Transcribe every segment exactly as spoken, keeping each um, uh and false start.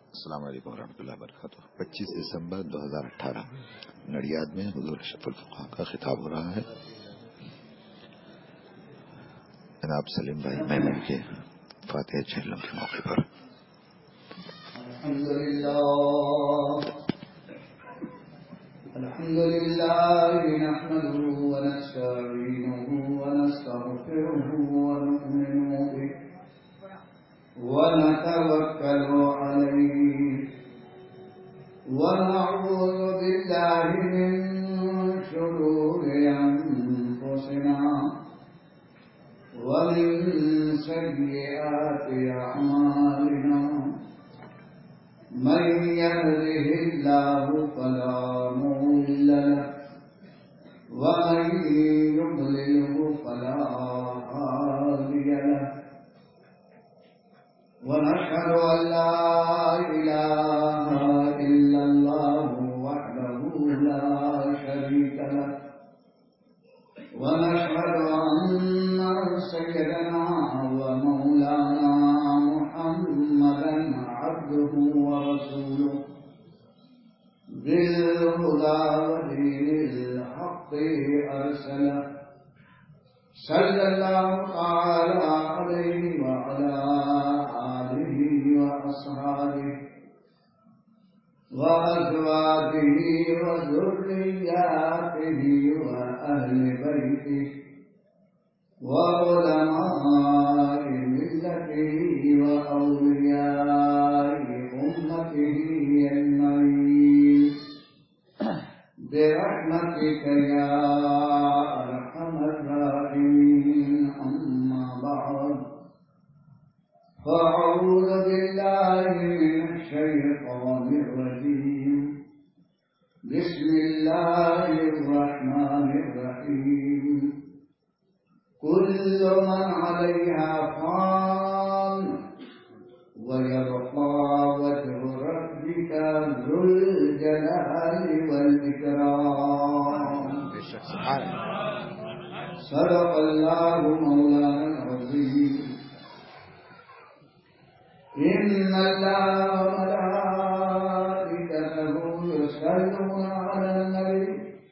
السلام علیکم ورحمۃ اللہ وبرکاتہ۔ پچیس دسمبر دو ہزار اٹھارہ نڑیاد میں حضور اشرف الفقہاء کا خطاب ہو رہا ہے۔ جناب سلیم بھائی میمن کے فاتحہ چہلم کے موقع پر الحمد لله نحمده ونستعينه ونستغفره ونؤمن به ونتوكل عليه ونعوذ بالله من شرور أنفسنا ومن سيئات أعمالنا من يهده الله فلا مضل له ومن يضلله فلا هادي له ونشهد أن لا إله إلا الله وحده لا شريك له ونشهد أن سيدنا ومولانا محمدا عبده ورسوله بالهدى ودين الحق أرسله صلى الله تعالى عليه وعلى آله وأصحابه وأزواجه وذرياته وأهل بيته وعلماء ملته وأولياء أمته أجمعين برحمتك يا أرحم الراحمين. أما بعد فأعوذ بالله من الشيطان الرجيم. بسم الله الرحمن الرحيم. كل من عليها فان ويبقى وجه ربك ذو الجلال والإكرام. صدق الله مولانا العظيم. إن الله وملائكته يصلون على النبي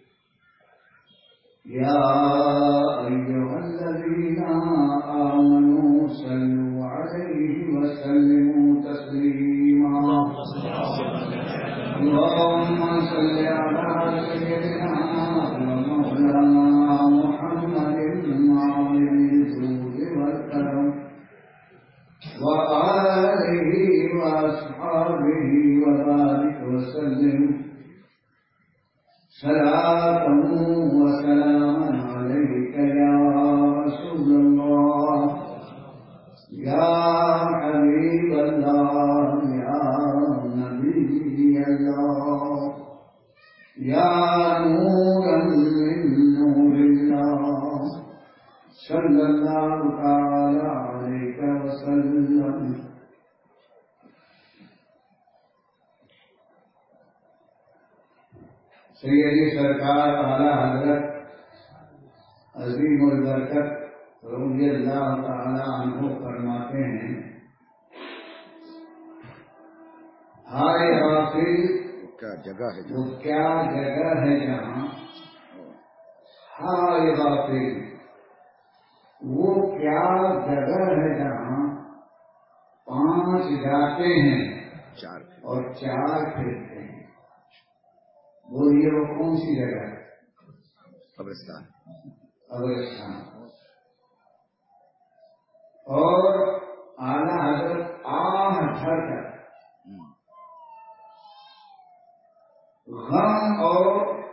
يا أيها الذين آمنوا صلوا عليه وسلموا تسليما. اللهم صل على سيدنا ومولانا محمد عظيم الجود والكرم وآله وأصحابه وبارك وسلم صلاة وسلاما عليك يا رسول الله يا حبيب الله يا نبي الله يا نورا من نور الله صلى الله تعالى عليك وسلم. سیدی سرکار اعلی حضرت عظیم البرکت رضی اللہ تعالی عنہ فرماتے ہیں، ہائے غافل کیا جگہ ہے وہ کیا جگہ ہے جہاں، ہائے غافل وہ کیا جگہ ہے جہاں پانچ جاتے ہیں چار اور چار پھرتے ہیں. بولیے وہ کون سی جگہ ہے؟ قبرستان. قبرستان. اور اعلیٰ حضرت آہ بھر کر غم اور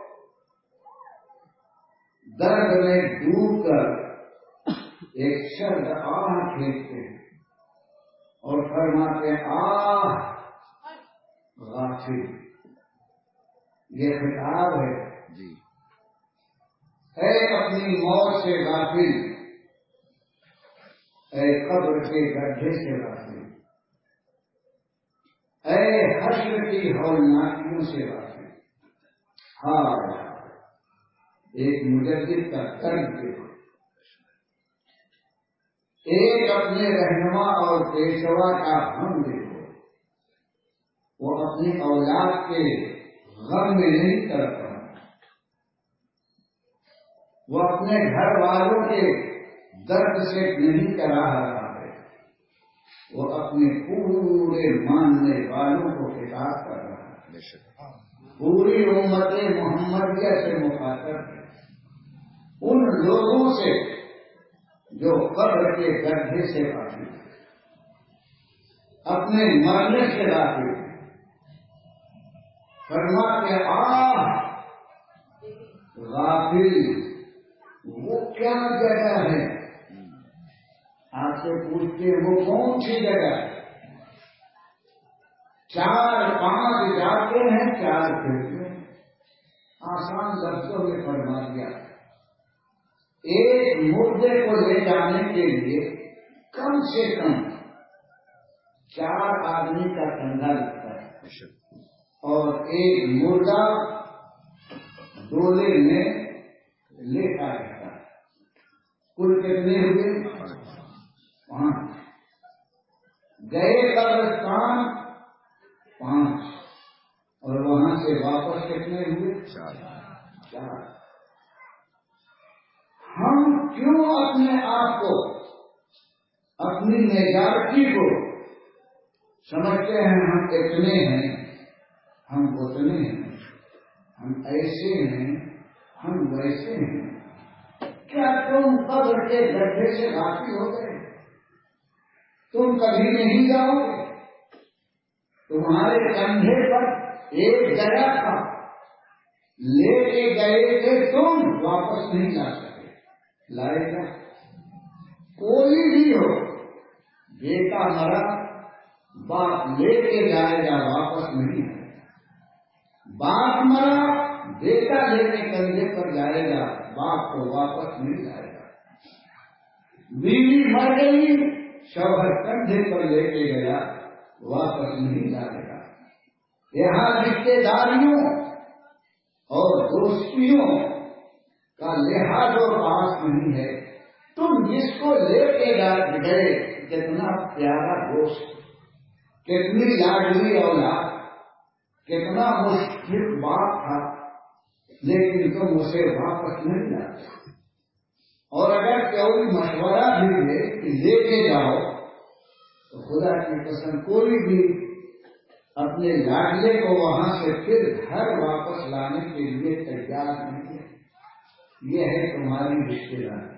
درد میں ڈوب کر ایک شرد آہ کھینچتے ہیں اور فرماتے آہ غافل. یہ خطاب ہے جی. اے اپنی موت سے غافل، اے قبر کے گڈھے سے غافل، اے حشر کی ہولناکیوں سے غافل. ہاں ایک مجدد کا درد دیکھو، ایک اپنے رہنما اور پیشوا کا ہم دیکھو. اپنی اولاد کے غم میں نہیں تڑپ رہا، وہ اپنے گھر والوں کے درد سے نہیں کرا رہا ہے، وہ اپنے پورے ماننے والوں کو خطاب کر رہا ہے، پوری امت محمدیہ سے مخاطب ہے، ان لوگوں سے جو قبر کے گڈھے سے واقف ہیں، اپنے مرنے سے واقف ہیں، فرما کے آہ غافل وہ کیا جگہ ہے؟ آپ سے پوچھتے ہیں وہ کون سی جگہ ہے؟ چار پانچ جاتے ہیں، چار پھرتے ہیں، آسان لفظوں میں فرما دیا۔ ایک مردے کو لے جانے کے لیے کم سے کم چار آدمی کا کندھا لگتا ہے، اور ایک مردہ ڈولے میں لیٹا رہتا ہے۔ کل کتنے ہوئے؟ پانچ۔ گئے قبرستان پانچ، اور وہاں سے واپس کتنے ہوئے؟ چار۔ ہم کیوں اپنے آپ کو، اپنی میجارٹی کو سمجھتے ہیں ہم اتنے ہیں، ہم اتنے ہیں، ہم ایسے ہیں، ہم ویسے ہیں؟ کیا تم قبر کے گڈھے سے واقف ہو گئے؟ تم کبھی نہیں جاؤ گے؟ تمہارے کندھے پر ایک گیا تھا، لے کے گئے تھے تم، واپس نہیں لا سکے، لائے گا؟ کوئی بھی ہو، بیٹا مرا باپ لے کے جائے گا، واپس نہیں آئے گا۔ باپ مرا بیٹا لے کے کندھے پر جائے گا، باپ کو واپس نہیں جائے گا۔ بیوی مر گئی، شوہر کندھے پر لے کے گیا، واپس نہیں جائے گا۔ یہاں رشتے داریوں اور دوستیوں کا لحاظ و پاس نہیں ہے۔ تم جس کو لے کے گئے، کتنا پیارا دوست، کتنی لاڈلی اولاد، کتنا مشکل بات تھا، لیکن تم اسے واپس نہیں لاتے۔ اور اگر کوئی مشورہ بھی دے کہ لے کے جاؤ، تو خدا کی قسم کوئی بھی اپنے لاڈلے کو وہاں سے پھر گھر واپس لانے کے لیے تیار نہیں ہے۔ یہ ہے تمہاری رشتے داری۔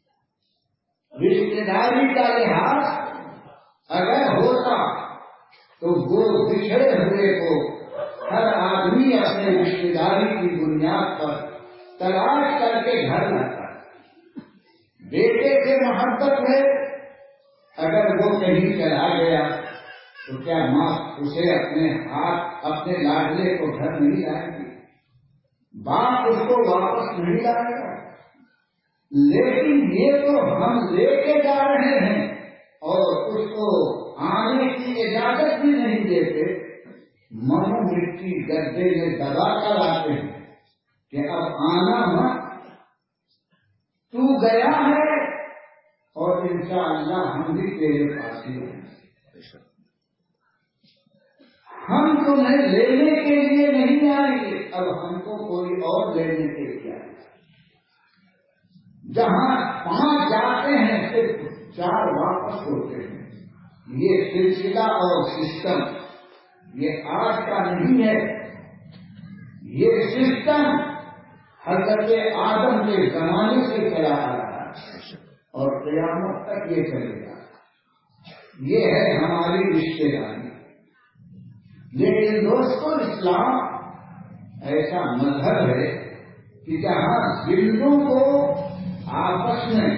رشتے داری کا لحاظ اگر ہوتا تو وہ بچھڑے ہوئے کو ہر آدمی اپنے رشتے داری کی بنیاد پر تلاش کر کے گھر لاتا ہے۔ بیٹے سے محبت ہے، اگر وہ کہیں چلا گیا تو کیا ماں اسے اپنے ہاتھ اپنے لاڈلے کو گھر نہیں لائے گی؟ باپ اس کو واپس نہیں لائے گا۔ لیکن یہ تو ہم لے کے جا رہے ہیں اور اس کو آنے کی اجازت بھی نہیں دیتے، منو مٹی گڈھے میں دبا کر آتے ہیں کہ اب آنا مت، تو گیا ہے اور انشاءاللہ ہم بھی تیرے پاس ہی ہیں۔ ہم تمہیں لینے کے لیے نہیں آئیں گے، اب ہم کو کوئی اور لینے کے لیے آئے گا۔ جہاں پانچ جاتے ہیں صرف چار واپس ہوتے ہیں۔ یہ سلسلہ اور سسٹم یہ آج کا نہیں ہے، یہ سسٹم حضرت آدم کے زمانے سے چلا آ رہا ہے اور قیامت تک یہ چلے گا۔ یہ ہے ہماری رشتے داری۔ لیکن دوستو، اسلام ایسا مذہب ہے کہ جہاں زندوں کو آپس میں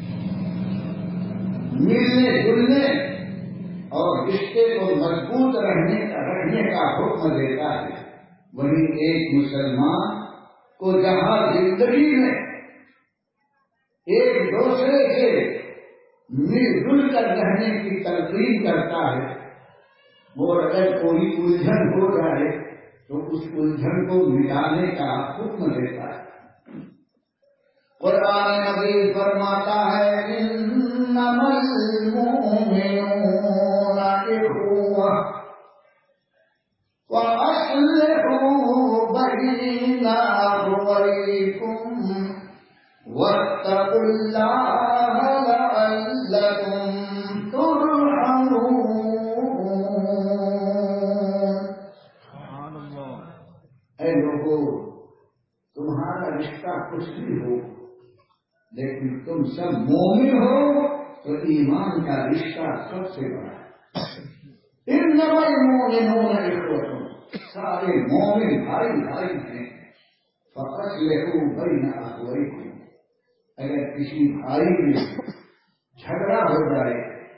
ملنے جلنے اور رشتے کو مضبوط رہنے کا رکھنے کا حکم دیتا ہے، وہیں ایک مسلمان کو جہاں زندگی میں ایک دوسرے سے مل جل کر رہنے کی تلقین کرتا ہے، اور اگر کوئی الجھن ہو جائے تو اس الجھن کو مٹانے کا حکم دیتا ہے۔ قرآن مجید فرماتا ہے انما المؤمنون اخوہ، بين أخويكم واتقوا الله لعلكم ترحمون. اے لوگوں، تمہارا رشتہ کچھ بھی ہو لیکن تم سب مومن ہو تو ایمان کا رشتہ سب سے بڑا ہے. انما المؤمنون اخوة، سارے مومن بھائی بھائی ہیں. فاصلحوا بین اخویکم، اگر کسی بھائی میں جھگڑا ہو جائے،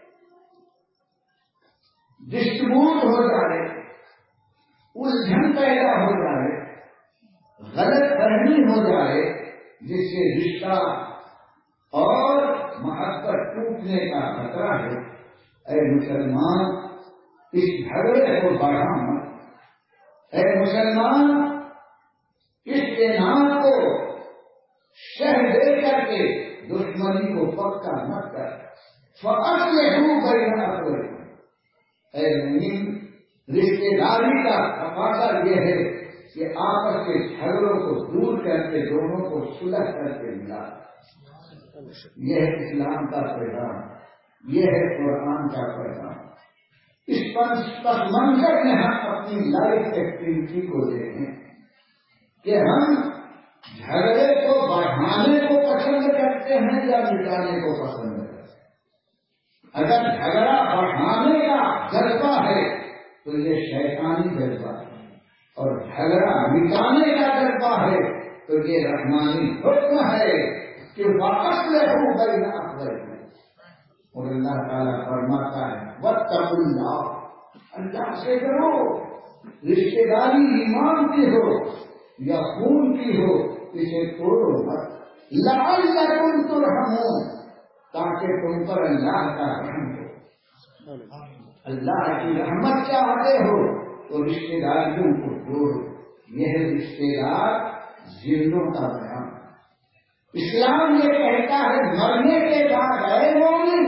ڈسپیوٹ ہو جائے، الجھن پیدا ہو جائے، غلط فہمی ہو جائے جس سے رشتہ اور محبت ٹوٹنے کا خطرہ ہے، اے مسلمان اس جھگڑے کو بڑھا مت. اے مسلمان اس انعام کو شہ دے کر کے دشمنی کو پکا مت کر. فاصلحوا بین اخویکم، اے مومن رشتے داری کا تقاضا یہ ہے کہ آپس کے جھگڑوں کو دور کر کے دونوں کو صلح کر کے ملا. یہ ہے اسلام کا پیغام، یہ ہے قرآن کا پیغام. اس پس منظر میں ہم اپنی لائف ایکٹیویٹی کو دیکھیں کہ ہم جھگڑے کو بڑھانے کو پسند کرتے ہیں یا مٹانے کو پسند کرتے ہیں. اگر جھگڑا بڑھانے کا جذبہ ہے تو یہ شیطانی جذبہ ہے، اور جھگڑا مٹانے کا جذبہ ہے تو یہ رحمانی حکم ہے کہ واپس لے ہوں بین اخویکم. اور اللہ تعالیٰ فرماتا ہے واتقوا اللہ، اللہ سے ڈرو. رشتے داری ایمان کی ہو یا خون کی ہو اسے توڑو مت. لعلکم ترحمون، تاکہ تم پر اللہ کا رحم ہو. اللہ کی رحمت چاہتے ہو تو رشتے داریوں کو جوڑو. یہ ہے رشتے دار زندوں کا بیان. اسلام یہ کہتا ہے مرنے کے بعد اے مومن،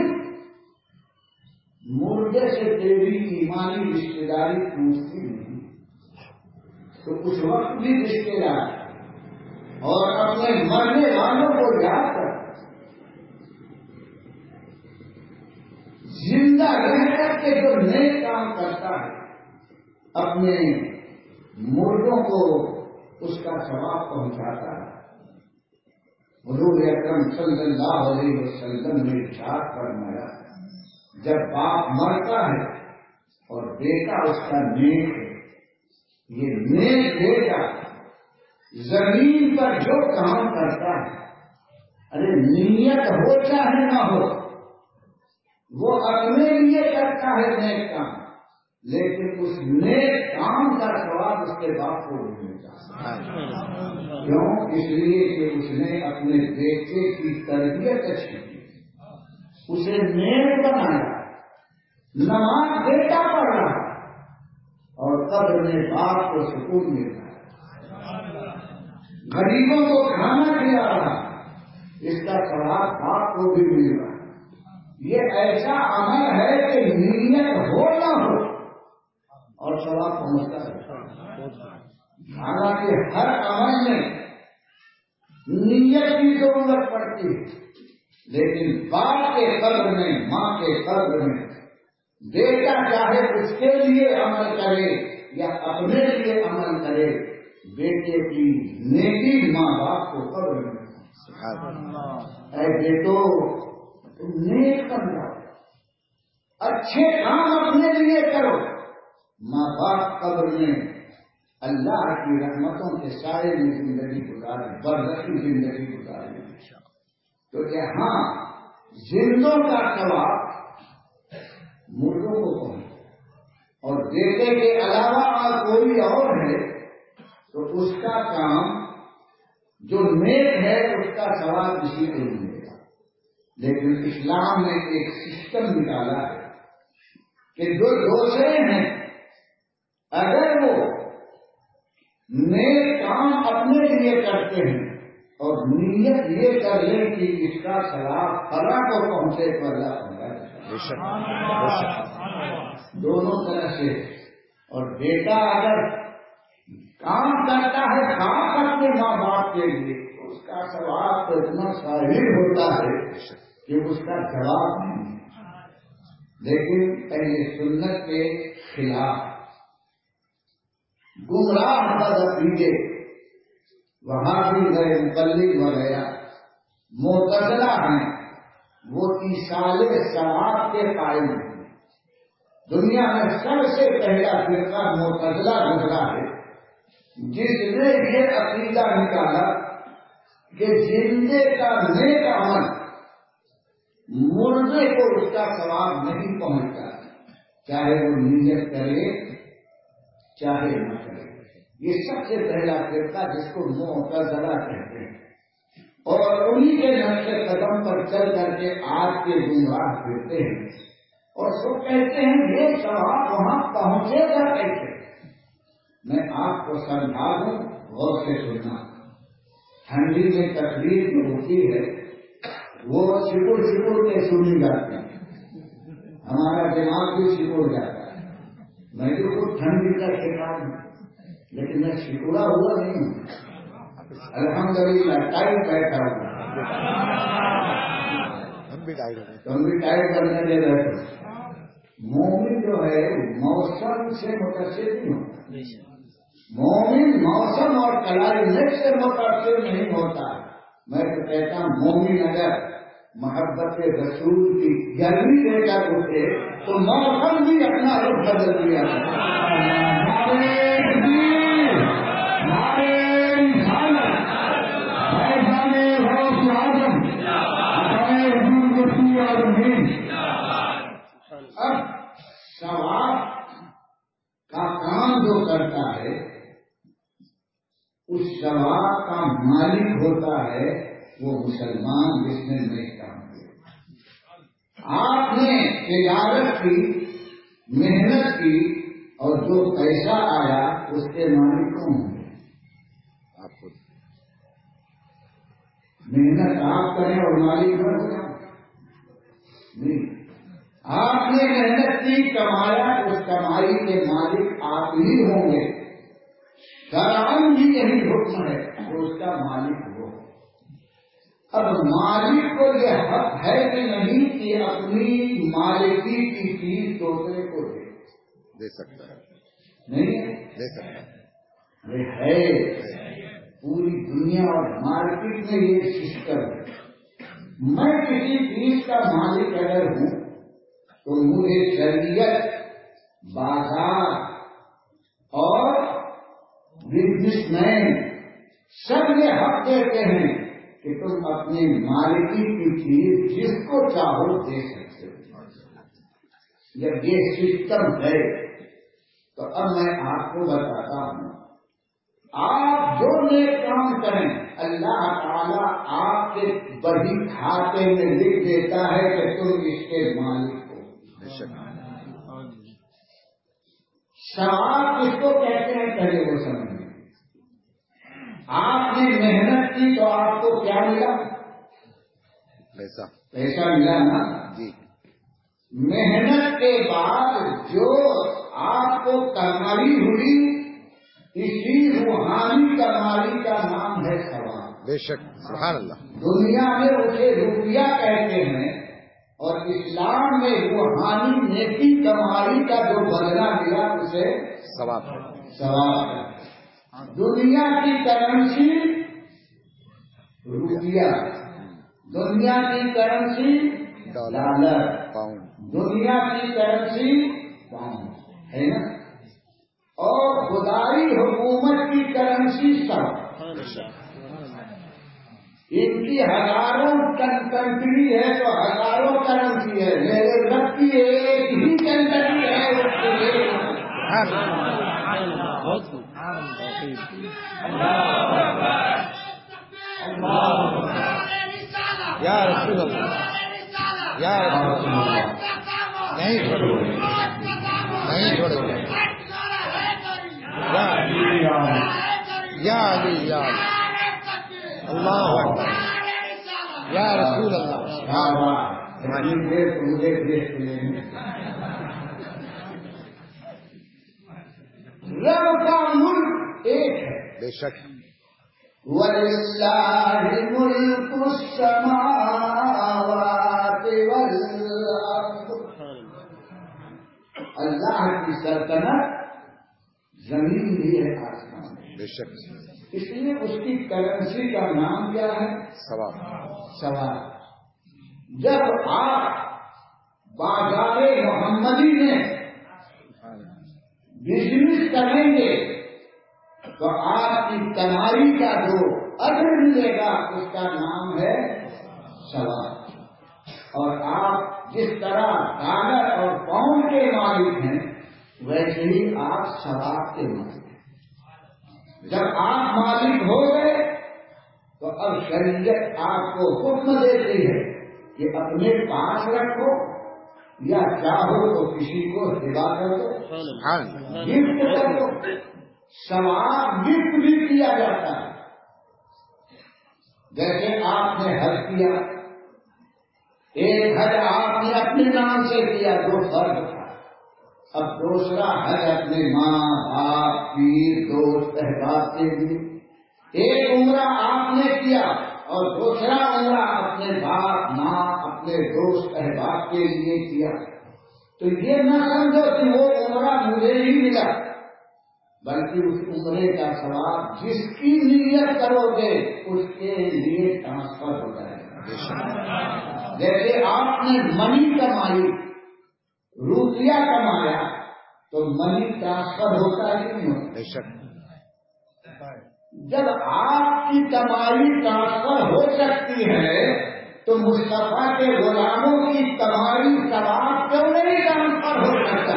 مردے سے تیری ایمانی رشتے داری ٹوٹتی نہیں، تو اس وقت بھی رشتے دار اور اپنے مرنے والوں کو یاد کر. زندہ رہ کر کے جو نیک کام کرتا ہے اپنے مردوں کو اس کا ثواب پہنچاتا ہے. حضور اکرم صلی اللہ علیہ وسلم نے ارشاد فرمایا جب باپ مرتا ہے اور بیٹا اس کا نیک ہے، یہ نیک بیٹا زمین پر جو کام کرتا ہے، ارے نیت ہو چاہے نہ ہو، وہ اپنے لیے کرتا ہے نیک کام، لیکن اس نیک کام کا ثواب اس کے باپ کو نہیں ملتا. کیوں؟ اس لیے کہ اس نے اپنے بیٹے کی تربیت اچھی کی، اسے نیک بنایا، نماز بیٹا پڑھ رہا اور قبر میں باپ کو سکون مل رہا، غریبوں کو کھانا کھلا رہا، اس کا ثواب باپ کو بھی مل رہا. یہ ایسا عمل ہے کہ نیت ہو نہ ہو اور ثواب پہنچتا ہے. حالانکہ ہر عمل میں نیت کی ضرورت پڑتی ہے، لیکن باپ کے قبر میں، ماں کے قبر میں بیٹا چاہے اس کے لیے عمل کرے یا اپنے لیے عمل کرے، بیٹے کی نیکی ماں باپ کو قبر میں. اے بیٹو تم نیک بن جاؤ، اچھے کام اپنے لیے کرو، ماں باپ قبر میں اللہ کی رحمتوں کے سائے میں زندگی گزارے، برزخی زندگی گزارے. تو یہاں زندوں کا ثواب مردوں کو پہنچے، اور بیٹے کے علاوہ اور کوئی اور ہے تو اس کا کام جو نیک ہے اس کا ثواب کسی کو نہیں ملے گا. لیکن اسلام نے ایک سسٹم نکالا ہے کہ جو دوسرے ہیں اگر وہ نیک کام اپنے لیے کرتے ہیں اور نیت یہ کر لیں کہ اس کا ثواب اللہ کو پہنچے تو اللہ پہنچا دونوں طرح سے. اور بیٹا اگر کام کرتا ہے خاص اپنے ماں باپ کے لیے، اس کا ثواب تو اتنا صاحب ہوتا ہے کہ اس کا جواب نہیں، لیکن پہلے سنت کے خلاف گمراہ بدعقیدے وہاں بھی گئے مقلد وغیرہ معتزلہ ہیں، وہ ایصال ثواب کے قائل ہیں۔ دنیا میں سب سے پہلا فرقہ معتزلہ گزرا ہے، جس نے یہ عقیدہ نکالا کہ زندے کا نیک عمل مردے کو اس کا ثواب نہیں پہنچتا، چاہے وہ نیت کرے چاہے نہ کرے۔ یہ سب سے پہلا فرقہ جس کو معتزلہ کہتے ہیں، اور انہی کے نقش قدم پر چل کر کے آج کے گمراہ پھرتے ہیں، اور سب کہتے ہیں یہ ثواب وہاں پہنچے گا کیسے؟ میں آپ کو سمجھا دوں، غور سے سننا۔ ٹھنڈی میں تقریر جو ہوتی ہے وہ سکڑ سکڑ کے سنی جاتی ہے، ہمارا دماغ بھی سکڑ جاتا ہے۔ میں تو خود ٹھنڈی کا شکار ہوں، لیکن میں سکڑا ہوا نہیں ہوں، الحمدللہ ٹائٹ بیٹھا ہوں۔ تم بھی ٹائٹ کرنے دے رہے ہو۔ مومن جو ہے موسم سے متاثر نہیں ہوتا، مومن موسم اور کلائمیٹ سے متاثر نہیں ہوتا۔ میں تو کہتا ہوں مومن اگر محبت رسول کی گرمی دے کر اٹھے تو موسم بھی اپنا رخ بدل دیا۔ اب ثواب کا کام جو کرتا ہے اس ثواب کا مالک ہوتا ہے وہ مسلمان جس نے نیک کام کیا۔ آپ نے تجارت کی، محنت کی، اور جو پیسہ آیا اس کے مالک کون ہوں گے؟ آپ خود محنت آپ کریں اور مالک نہ ہو جائیں؟ نہیں، آپ نے محنت کی، کمایا، اس کمائی کے مالک آپ ہی ہوں گے۔ شرعاً بھی یہی حکم ہے کہ اس کا مالک ہو۔ اب مالک کو یہ حق ہے کہ نہیں کہ اپنی مالکی کی چیز دوسرے کو دے دے سکتا ہے؟ نہیں دے سکتا ہے، یہ ہے پوری دنیا اور مارکیٹ میں یہ سسٹم ہے۔ میں کسی چیز کا مالک اگر ہوں تو مجھے شریعت، بازار اور بزنس مین سب یہ حق دیتے ہیں کہ تم اپنی مالکی کی چیز جس کو چاہو دے سکتے ہو۔ جب یہ سسٹم ہے تو اب میں آپ کو بتاتا ہوں، آپ جو نیک کام کریں اللہ تعالیٰ آپ کے بڑی کھاتے میں لکھ دیتا ہے کہ تم اس کے مالک ہو۔ ثواب کس کو کہتے ہیں پہلے وہ سمجھیں۔ آپ نے محنت کی تو آپ کو کیا ملا؟ پیسہ پیسہ ملا نا جی۔ محنت کے بعد جو آپ کو کمائی ہوئی، اسی روحانی کمائی کا نام ہے ثواب۔ بے شک، سبحان اللہ۔ دنیا میں اسے روپیہ کہتے ہیں، اور اسلام میں روحانی نیکی کمائی کا جو بدلہ ملا اسے ثواب ہے، ثواب ہے۔ دنیا کی کرنسی روپیہ، دنیا کی کرنسی ڈالر، پاؤنڈ، دنیا کی کرنسی پاؤنڈ ہے نا، اور خدائی حکومت کی کرنسی سب۔ ان کی ہزاروں کنٹری ہے تو ہزاروں کرنسی ہے، میرے رب کی ایک ہی کنٹری ہے، اس کے لیے یا رسول اللہ، یا رسول اللہ، نہیں چھوڑو نہیں چھوڑو، یا علی یا اللہ اکبر، یا رسول اللہ۔ مجھے دیش میں رب کا ملک بے شک وَلِلَّهِ مُلْكُ السَّمَاوَاتِ وَالْأَرْضِ، اللہ کی سلطنت زمین بھی ہے آسمان بے شک. اس لیے اس کی کرنسی کا نام کیا ہے؟ ثواب. ثواب. جب آپ بازار محمدی میں بزنس کریں گے تو آپ کی کمائی کا جو اجر ملے گا اس کا نام ہے ثواب. اور آپ جس طرح ڈالر اور پاؤنڈ کے مالک ہیں ویسے ہی آپ ثواب کے مالک ہیں. جب آپ مالک ہو گئے تو اب شریعت آپ کو حکم دیتی ہے کہ اپنے پاس رکھو یا چاہو تو کسی کو ہبا کر دو، گفٹ کر دو. ثواب گفٹ بھی کیا جاتا ہے. جیسے آپ نے حج کیا، ایک حج آپ نے اپنے نام سے کیا جو فرض تھا، اب دوسرا حج اپنے ماں باپ پیر دوست احباب کے لیے. ایک عمرہ آپ نے کیا اور دوسرا عمرہ اپنے باپ ماں اپنے دوست احباب کے لیے کیا. تو یہ نہ سمجھو کہ وہ عمرہ مجھے ہی ملا، بلکہ اس عمرے کا ثواب جس کی نیت کرو گے اس کے لیے ٹرانسفر ہو جائے گا. جیسے آپ نے منی کمائی، روپیہ کمایا تو منی ٹرانسفر ہوتا ہے کہ نہیں ہوتا؟ بے شک. جب آپ کی کمائی ٹرانسفر ہو سکتی ہے تو مصطفیٰ کے غلاموں کی کمائی ثواب کیوں نہیں ٹرانسفر ہو سکتا؟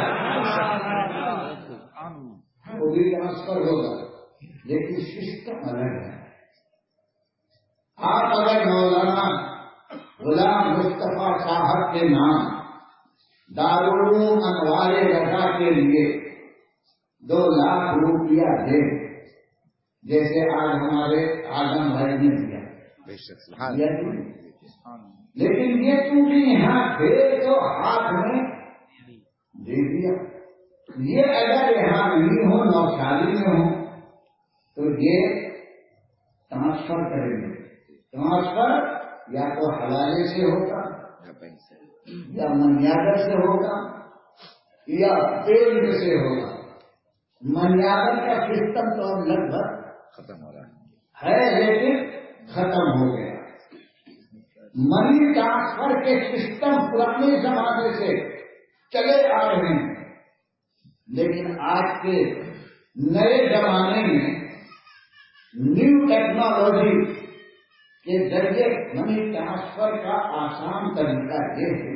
وہ بھی ٹرانسفر ہوگا لیکن سسٹم الگ ہے. آپ اگر مولانا غلام مصطفیٰ صاحب کے نام دارالعلوم انوار رضا کے لیے دو لاکھ روپیہ دیں جیسے آج ہمارے آدم بھائی نے دیا، لیکن یہ چونکہ یہاں تھے تو ہاتھ میں دے دیا. یہ اگر یہاں نہیں ہو نوشالی میں ہو تو یہ ٹرانسفر کریں گے. ٹرانسفر یا تو حوالے سے ہوگا یا منیادر سے ہوگا یا بینک سے ہوگا. منیادر کا سسٹم تو لگ بھگ ختم ہو رہا ہے لیکن ختم ہو گیا. منی ٹرانسفر کے سسٹم پرانے زمانے سے چلے آ رہے ہیں، لیکن آج کے نئے زمانے میں نیو ٹیکنالوجی کے ذریعے منی ٹرانسفر کا آسان طریقہ یہ ہے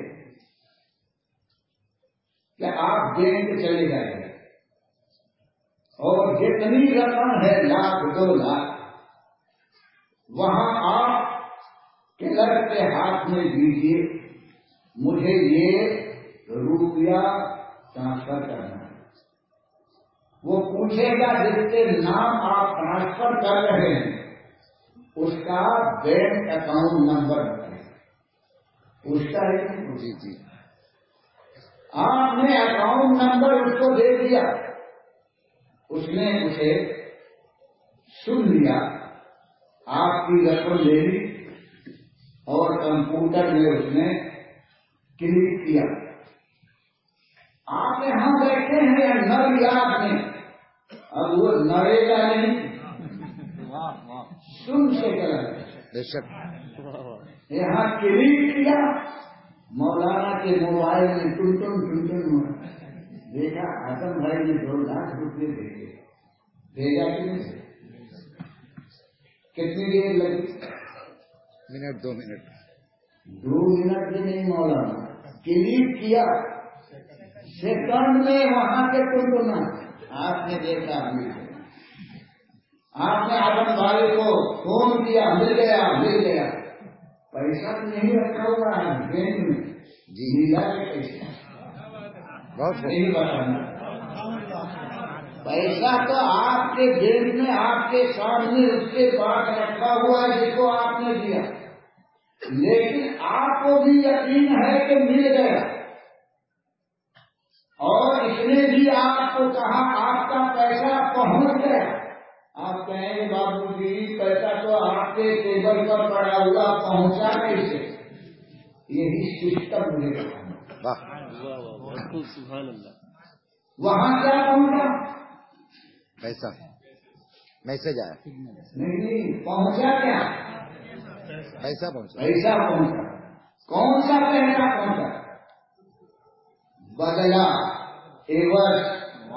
کہ آپ بینک چلے جائیں اور جتنی رقم ہے لاکھ دو لاکھ وہاں آپ کلرک کے ہاتھ میں دیجیے مجھے یہ روپیہ ٹرانسفر کرنا ہے. وہ پوچھے گا جس کے نام آپ ٹرانسفر کر رہے ہیں اس کا بینک اکاؤنٹ نمبر بتائیں. پوچھتا ہے جی جی. آپ نے اکاؤنٹ نمبر اس کو دے دیا، اس نے اسے سن لیا، آپ کی رقم لے لی اور کمپیوٹر میں اس نے کلک کیا. آپ یہاں بیٹھے ہیں نر یاد میں، اب وہ نرے گا نہیں، سن سے چلا یہاں کلک کیا، مولانا کے موبائل میں ٹن ٹن ٹن ٹن دیکھا آدم بھائی نے دو لاکھ روپئے بھیجے. بھیجا کہ نہیں؟ کتنی دیر لگی؟ منٹ دو منٹ دو منٹ بھی نہیں مولانا. کلک کیا سیکنڈ میں وہاں کے ٹنٹنا آپ نے دیکھا. آپ نے آدم بھائی کو فون کیا، مل گیا مل گیا. پیسہ تو نہیں رکھا ہوا ہے بینک میں جی پیسہ نہیں بتانا. پیسہ تو آپ کے بینک میں آپ کے سامنے اس کے پاس رکھا ہوا ہے جس کو آپ نے دیا، لیکن آپ کو بھی یقین ہے کہ مل گیا اور اس نے بھی آپ کو کہا آپ کا پیسہ پہنچ گیا. آپ آپ کہیں گے بابو جی پیسہ تو آپ کے ٹیبل پر پڑا ہوا پہنچا کیسے؟ یہی سسٹم مجھے سبحان اللہ. وہاں کیا پہنچا؟ پیسہ میسج آیا نہیں پہنچا کیا؟ پیسہ پہنچا. پیسہ پہنچا. کون سا پیسہ پہنچا؟ بدلا ایوز.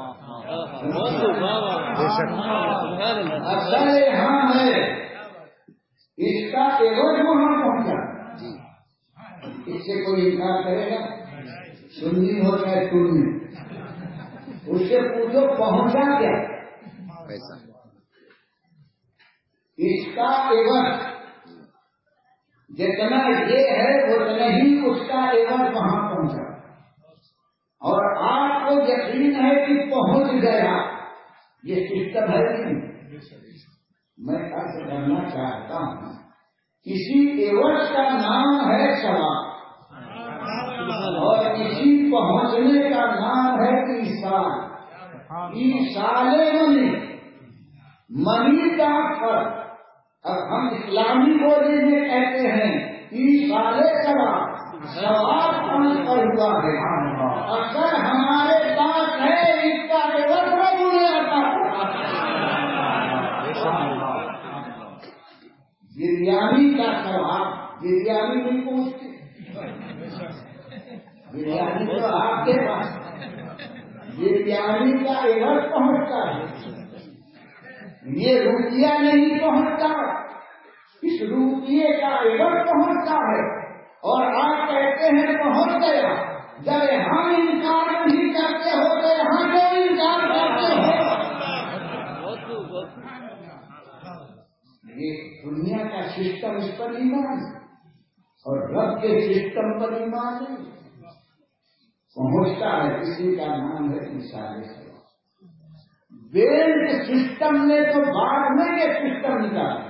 اصل یہاں ہے اس کا ایوز وہاں پہنچا. اس سے کوئی انکار کرے گا؟ سننی ہو چاہے سننی، اس سے پوچھو پہنچا کیا؟ پیسہ. اس کا ایوز جتنا یہ ہے اتنا ہی اس کا ایوز وہاں پہنچا. اور آپ کو یقین ہے کہ پہنچ گیا. یہ سسٹم ہے نہیں. میں عرض کرنا چاہتا ہوں کسی ایوز کا نام ہے ثواب اور کسی پہنچنے کا نام ہے ایصال. ایصال منی منی کا فرق. اب ہم اسلامی بولی میں کہتے ہیں ایصال ثواب. ثواب کہاں پر ہوا ہے؟ اگر ہمارے پاس ہے اس کا ایوز رب نے عطا کیا. بریانی کا ثواب بریانی نہیں پہنچتی. بریانی تو آپ کے پاس بریانی کا ایوز پہنچتا ہے. یہ روپیہ نہیں پہنچتا، اس روپیے کا ایوز پہنچتا ہے. اور آپ کہتے ہیں پہنچ گیا. جب ہم انکار نہیں کرتے ہوتے ہم جو انکار کرتے ہو. یہ دنیا کا سسٹم اس پر ایمان اور رب کے سسٹم پر ایمان نہیں. پہنچتا ہے کسی کا نام ہے ایصال ثواب. بینک سسٹم نے تو بعد میں یہ سسٹم نکالا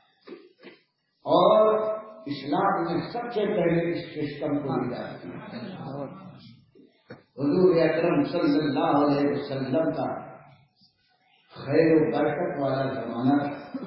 اور اسلام نے سب سے پہلے اس سسٹم کو نکالا. حضور اکرم صلی اللہ علیہ وسلم کا خیر و برکت والا زمانہ تھا.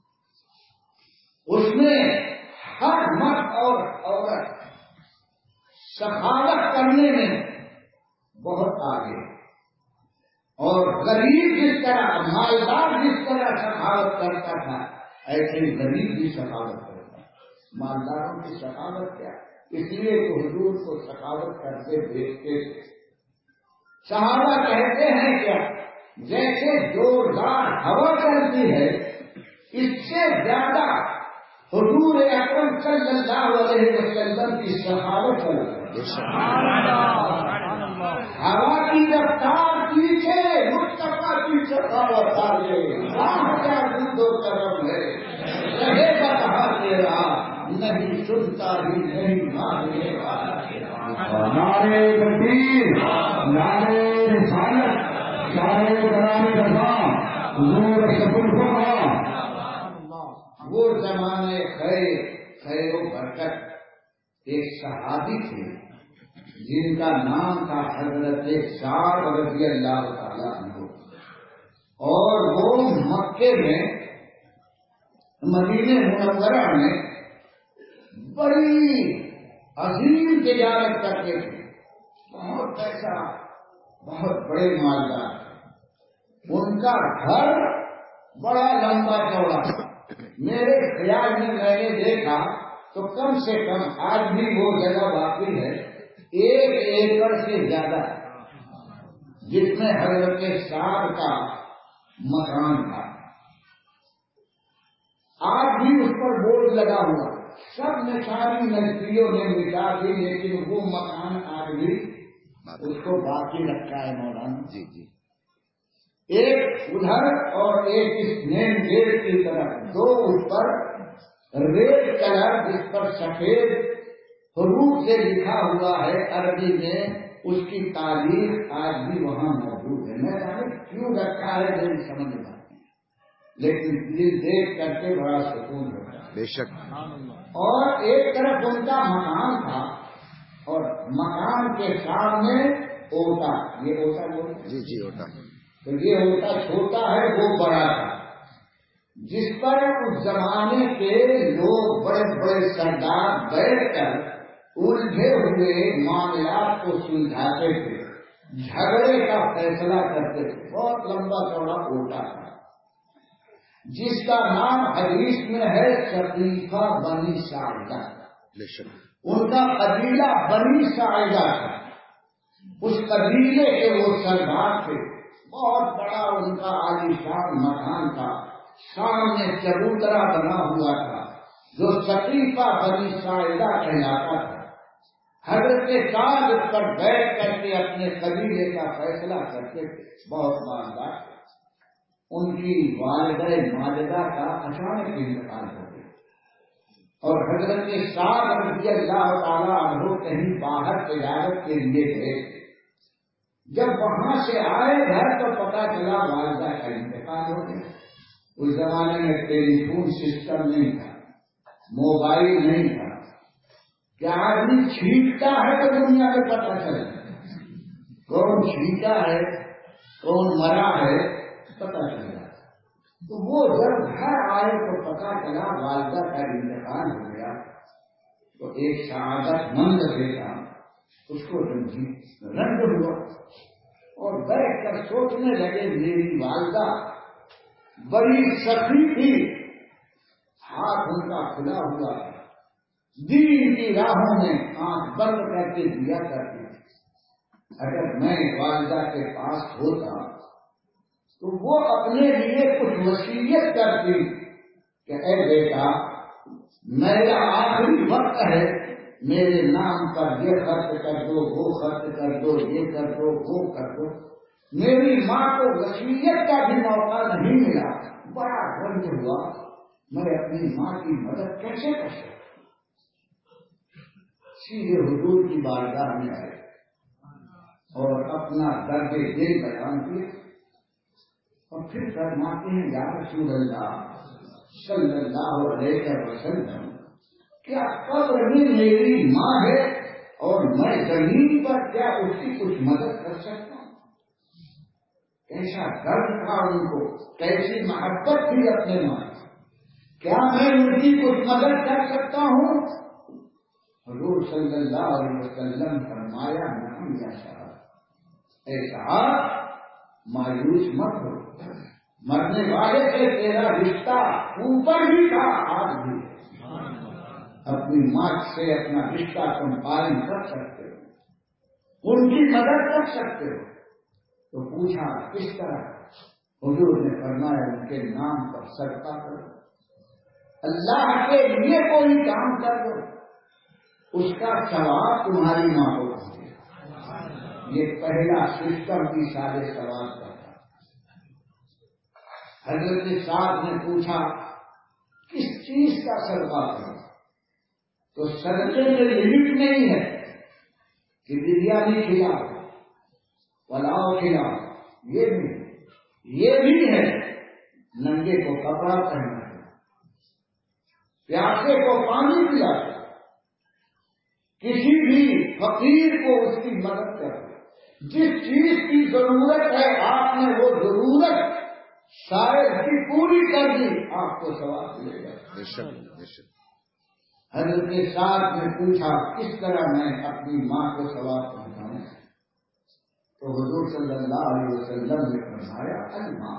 اس میں ہر مرد اور عورت سخاوت کرنے میں بہت آگے. اور غریب جس طرح مالدار جس طرح سخاوت کرتا تھا ایسے غریب بھی سخاوت کرتا. مالداروں کی سخاوت کیا؟ اس لیے کہ حضور کو سخاوت کرتے دیکھتے تھے. صحابہ کہتے ہیں کیا جیسے زوردار ہوا چلتی ہے اس سے زیادہ حضور اکرم صلی اللہ علیہ وسلم کی سخاوت چلتی. ہوا کی رفتار پیچھے مصطفیٰ کی سخاوت آگے. کیا دودھ و کرم ہے رہے گا کہاں تیرا نہیں سنتا ہی نہیں ماننے والا. نعرے تکبیر نعرے رسالت نعرے کلام رضا حضور اشرف الخلق. وہ زمانے خیر خیر و برکت. ایک صحابی تھے جن کا نام تھا حضرت سعد رضی اللہ تعالیٰ عنہ. اور وہ مکے میں مدینہ منورہ میں بڑی عظیم تجارت کرتے تھے. بہت پیسہ بہت بڑے مالدار. ان کا گھر بڑا لمبا چوڑا. میرے خیال میں میں نے دیکھا تو کم سے کم آج بھی وہ جگہ باقی ہے ایک ایکڑ سے زیادہ جس میں حضرت سعد کا مکان تھا. آج بھی اس پر بورڈ لگا ہوا. سب نے ساری نظریوں نے مٹا دی لیکن وہ مکان آج بھی اس کو باقی رکھا ہے مولانا. جی جی. ایک ادھر اور ایک اس مین گیٹ کی طرف دو اس پر ریڈ کلر جس پر سفید حروف سے لکھا ہوا ہے عربی میں اس کی تاریخ آج بھی وہاں موجود ہے. میں جانے کیوں رکھا ہے میری سمجھ میں آتی ہے لیکن دل دیکھ کر کے بڑا سکون ہوتا ہے. بے شک. اور ایک طرف ان کا مکان تھا اور مکان کے سامنے اوٹا. یہ اوٹا بولتے جی جی ہوتا. تو یہ اوٹا چھوٹا ہے وہ بڑا تھا. جس پر اس زمانے کے لوگ بڑے بڑے سردار بیٹھ کر الجھے ہوئے معاملات کو سلجھاتے تھے، جھگڑے کا فیصلہ کرتے تھے. بہت لمبا چوڑا کوٹا تھا، جس کا نام حدیث میں ہے شقیقہ بنی ساعدہ. ان کا قبیلہ بنی ساعدہ تھا. اس قبیلے کے وہ سردار تھے. بہت بڑا ان کا عالیشان مکان تھا، سامنے چبوترا بنا ہوا تھا جو شقیقہ بنی ساعدہ کہلاتا تھا. حضرت سعد اس پر بیٹھ کر کے اپنے قبیلے کا فیصلہ کرتے تھے. بہت مالدار تھے. ان کی والدہ ماجدہ کا اچانک انتقال ہو گیا اور حضرت سعد رضی اللہ تعالیٰ عنہ کہیں باہر تجارت کے لیے گئے. جب وہاں سے آئے گھر تو پتا چلا والدہ کا انتقال ہو گیا. اس زمانے میں ٹیلی فون سسٹم نہیں تھا، موبائل نہیں تھا. کیا آدمی چھینکتا ہے تو دنیا میں پتا چلے کون چھینکا ہے کون مرا ہے پتا چلا. تو وہ جب گھر آئے تو پتا چلا والدہ کا انتقال ہو گیا. تو ایک سعادت مند بیٹا اس کو رنج ہوا اور بیٹھ کر سوچنے لگے میری والدہ بڑی سخی تھی، ہاتھ ان کا کھلا ہوا ہے، دین کی راہوں میں آنکھ بند کر کے دیا کرتی تھی. اگر میں والدہ کے پاس ہوتا تو وہ اپنے لیے کچھ وصیت کرتی کہ اے بیٹا میرا آخری وقت ہے، میرے نام پر یہ خرچ کر دو، وہ خرچ کر دو، یہ کر دو، وہ کر دو. میری ماں کو وصیت کا بھی موقع نہیں ملا. بڑا رنج ہوا، میں اپنی ماں کی مدد کیسے کر سکتا. سیدھے حضور کی بارگاہ میں آئے اور اپنا درد دل بیان کیا اور پھر فرماتے ہیں یا رسول اللہ صلی اللہ علیہ وسلم کیا قبر میں میری ماں ہے اور میں زمین پر کیا اس کی کچھ مدد کر سکتا ہوں. کیسا درد تھا ان کو، کیسی محبت تھی اپنے ماں. کیا میں ان کی کچھ مدد کر سکتا ہوں؟ حضور صلی اللہ علیہ وسلم فرمایا نہیں یا صاحب، اے صاحب مایوس مت ہو، مرنے والے سے تیرا رشتہ اوپر بھی تھا آج بھی. اپنی ماں سے اپنا رشتہ تم قائم کر سکتے ہو، ان کی مدد کر سکتے ہو. تو پوچھا کس طرح؟ حضور نے فرمایا ان کے نام پر صدقہ کرو، اللہ کے لیے کوئی کام کر دو، اس کا ثواب تمہاری ماں کو پہنچے. یہ پہلا سسٹم کی سارے ثواب کا تھا. حضرت صاحب نے پوچھا کس چیز کا صدقہ کرو؟ تو صدقے میں لمٹ نہیں ہے کہ بریانی کھلاؤ، پلاؤ کھلاؤ، یہ بھی یہ بھی ہے ننگے کو کپڑا پہنا، پیاسے کو پانی پلا، کسی بھی فقیر کو اس کی مدد کر. جس چیز کی ضرورت ہے آپ نے وہ ضرورت شاید کی پوری کر دی، آپ کو ثواب ملے گا. حضرت صاحب نے پوچھا کس طرح میں اپنی ماں کو ثواب پہنچاؤں؟ تو حضور صلی اللہ علیہ وسلم نے فرمایا الماء،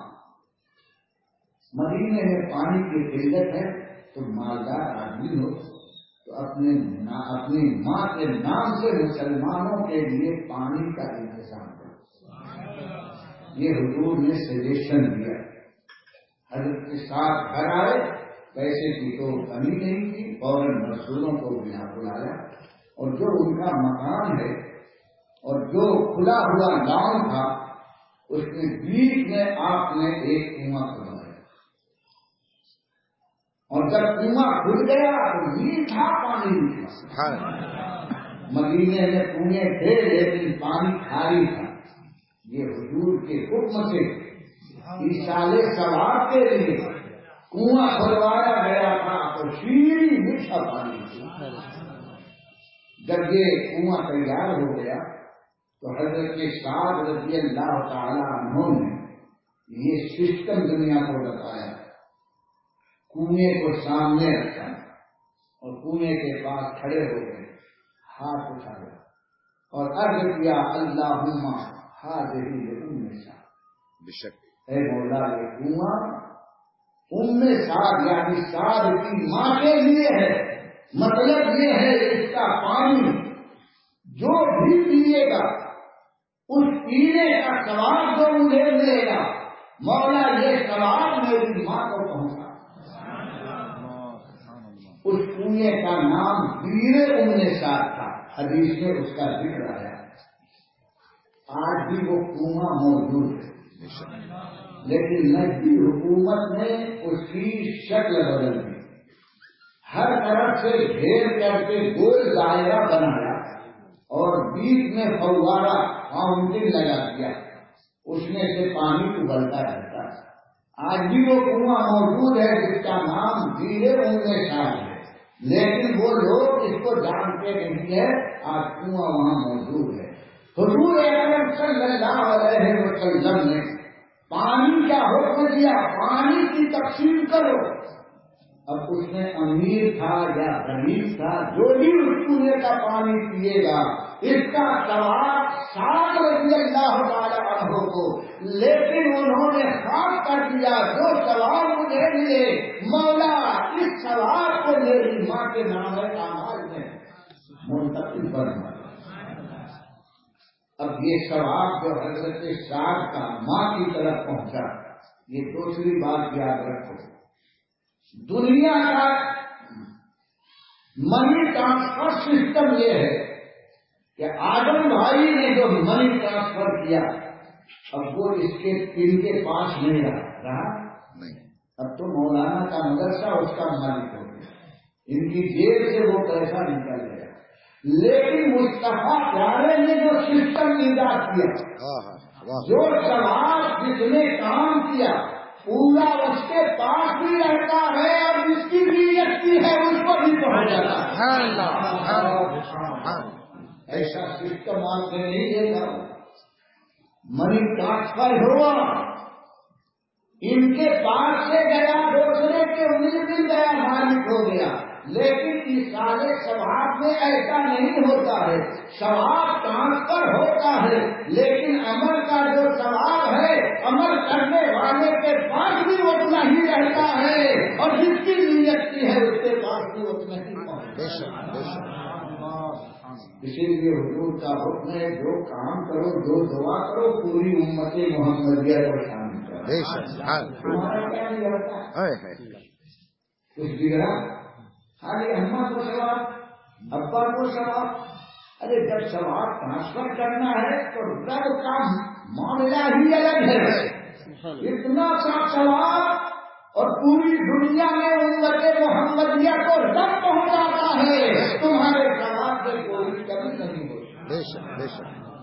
مدینے میں پانی کی قلت ہے، تو مالدار آدمی ہو تو اپنے اپنی ماں کے نام سے مسلمانوں کے لیے پانی کا انتظام کرو. یہ حضور نے سجیشن دیا. حضرت کے ساتھ گھر آئے، پیسے کی تو کمی نہیں تھی، فوراً مزدوروں کو یہاں بلایا اور جو ان کا مکان ہے اور جو کھلا ہوا گاؤں تھا اس کے بیچ میں آپ نے ایک کنواں کھلوایا اور جب کنواں کھل گیا تو میٹھا پانی نکلا. مدینے میں کنویں تھے لیکن پانی کھاری تھا. یہ حضور کے حکم سے ایصال ثواب کے لیے کنواں کھلوایا گیا تھا تو شیریں میٹھا پانی. جب یہ کنواں تیار ہو گیا تو حضرت سعد رضی اللہ تعالی عنہ نے یہ سسٹم دنیا کو بتایا کنویں کو سامنے رکھا اور کنویں کے پاس کھڑے ہو گئے, ہاتھ اٹھایا اور عرض کیا اللہم ہذہ ام سعد, اے مولا یہ کنواں ام سعد یعنی سعد کی ماں کے لیے ہے. مطلب یہ ہے اس کا پانی جو بھی پیے گا اس پینے کا ثواب جو مجھے ملے گا, مولا یہ ثواب میری ماں کو پہنچا. اس کنویں کا نام بیر ام سعد تھا, حدیث میں اس کا ذکر آیا. آج بھی وہ کنواں موجود ہے, لیکن نجدی حکومت نے اس کی شکل بدل دی. ہر طرف سے گھیر کر کے گول دائرہ بنایا اور بیچ میں فوارہ فاؤنٹین لگا دیا, اس میں سے پانی ابلتا رہتا ہے. آج بھی وہ کنواں موجود ہے جس کا نام بیر ام سعد ہے, لیکن وہ لوگ اس کو جانتے نہیں ہے. آج کنواں وہاں موجود ہے. حضور اکرم صلی اللہ علیہ وسلم نے پانی کا حکم دیا, پانی کی تقسیم کرو. اب اس میں امیر تھا یا غریب تھا, جو بھی اس کنویں کا پانی پیے گا اس کا ثواب سات رضی اللہ تعالی عنہ کو, لیکن انہوں نے خاص کر دیا جو ثواب مجھے ملے مولا اس ثواب کو میری ماں کے نام اعمال میں منتقل کرنا. اب یہ ثواب جو حضرت سعد کا ماں کی طرف پہنچا, یہ دوسری بات یاد رکھو. دنیا کا منی ٹرانسفر سسٹم یہ ہے کہ آدم بھائی نے جو منی ٹرانسفر کیا اب وہ اس کے ان کے پاس نہیں رہا رہا اب تو مولانا کا مدرسہ اس کا مالک ہو گیا, ان کی جیب سے وہ پیسہ نکل گیا. لیکن مصطفیٰ پیارے نے جو سسٹم ایجاد کیا, جو ثواب جس نے کام کیا پورا اس کے پاس بھی رہتا ہے اور جس کی نیت کی ہے اس کو بھی پہنچ جاتا ہے. ایسا سسٹم آپ نے نہیں دیکھا. منی ٹرانسفر ہوا, ان کے پاس سے گیا, دوسرے کے مل مل گیا, مالک ہو گیا. لیکن اس سارے ثواب میں ایسا نہیں ہوتا ہے. ثواب ٹرانسفر ہوتا ہے لیکن عمل کا جو ثواب ہے عمل کرنے والے کے پاس بھی اتنا ہی رہتا ہے اور جس کی نیت کی ہے اس کے پاس بھی اتنا ہی پہنچتا. اسی لیے حضور کا حکم ہے جو کام کرو جو دعا کرو پوری امت محمدیہ کو شامل کرو. تمہارا کیا نہیں رہتا کچھ بگڑا خالی اماں کو ثواب ابا کو ثواب. ارے جب ثواب ٹرانسفر کرنا ہے تو رب کا معاملہ ہی الگ ہے. اتنا سا ثواب اور پوری دنیا میں امت محمدیہ کو رب پہنچاتا ہے, تمہارے ثواب سے کوئی کمی نہیں ہوتی.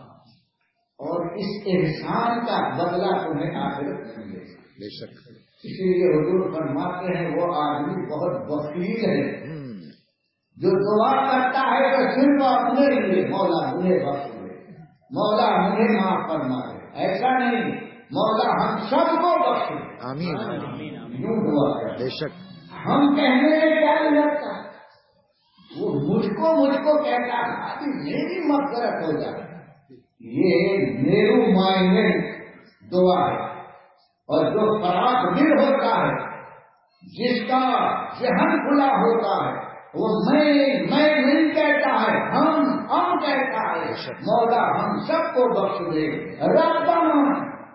اور اس احسان کا بدلہ تمہیں آخرت میں ملے گا. اسی لیے حضور فرماتے ہیں وہ آدمی بہت بخیل ہے جو دعا کرتا ہے تو صرف اپنے لیے مولا مجھے بخش دے, مولا مجھے معاف فرما دے. ایسا نہیں, مولا ہم سب کو بخش دے. آمین. یوں دعا کرے. ہم کہنے میں کیا نہیں لگتا, وہ مجھ کو مجھ کو کہتا ہے میری مغفرت ہو جائے. یہ میرو مائنڈ دعا ہے. اور جو فراغ دل ہوتا ہے, جس کا ذہن کھلا ہوتا ہے, وہ میں میں نہیں کہتا ہے, ہم ہم کہتا ہے. مولا ہم سب کو بخش دے. ربنا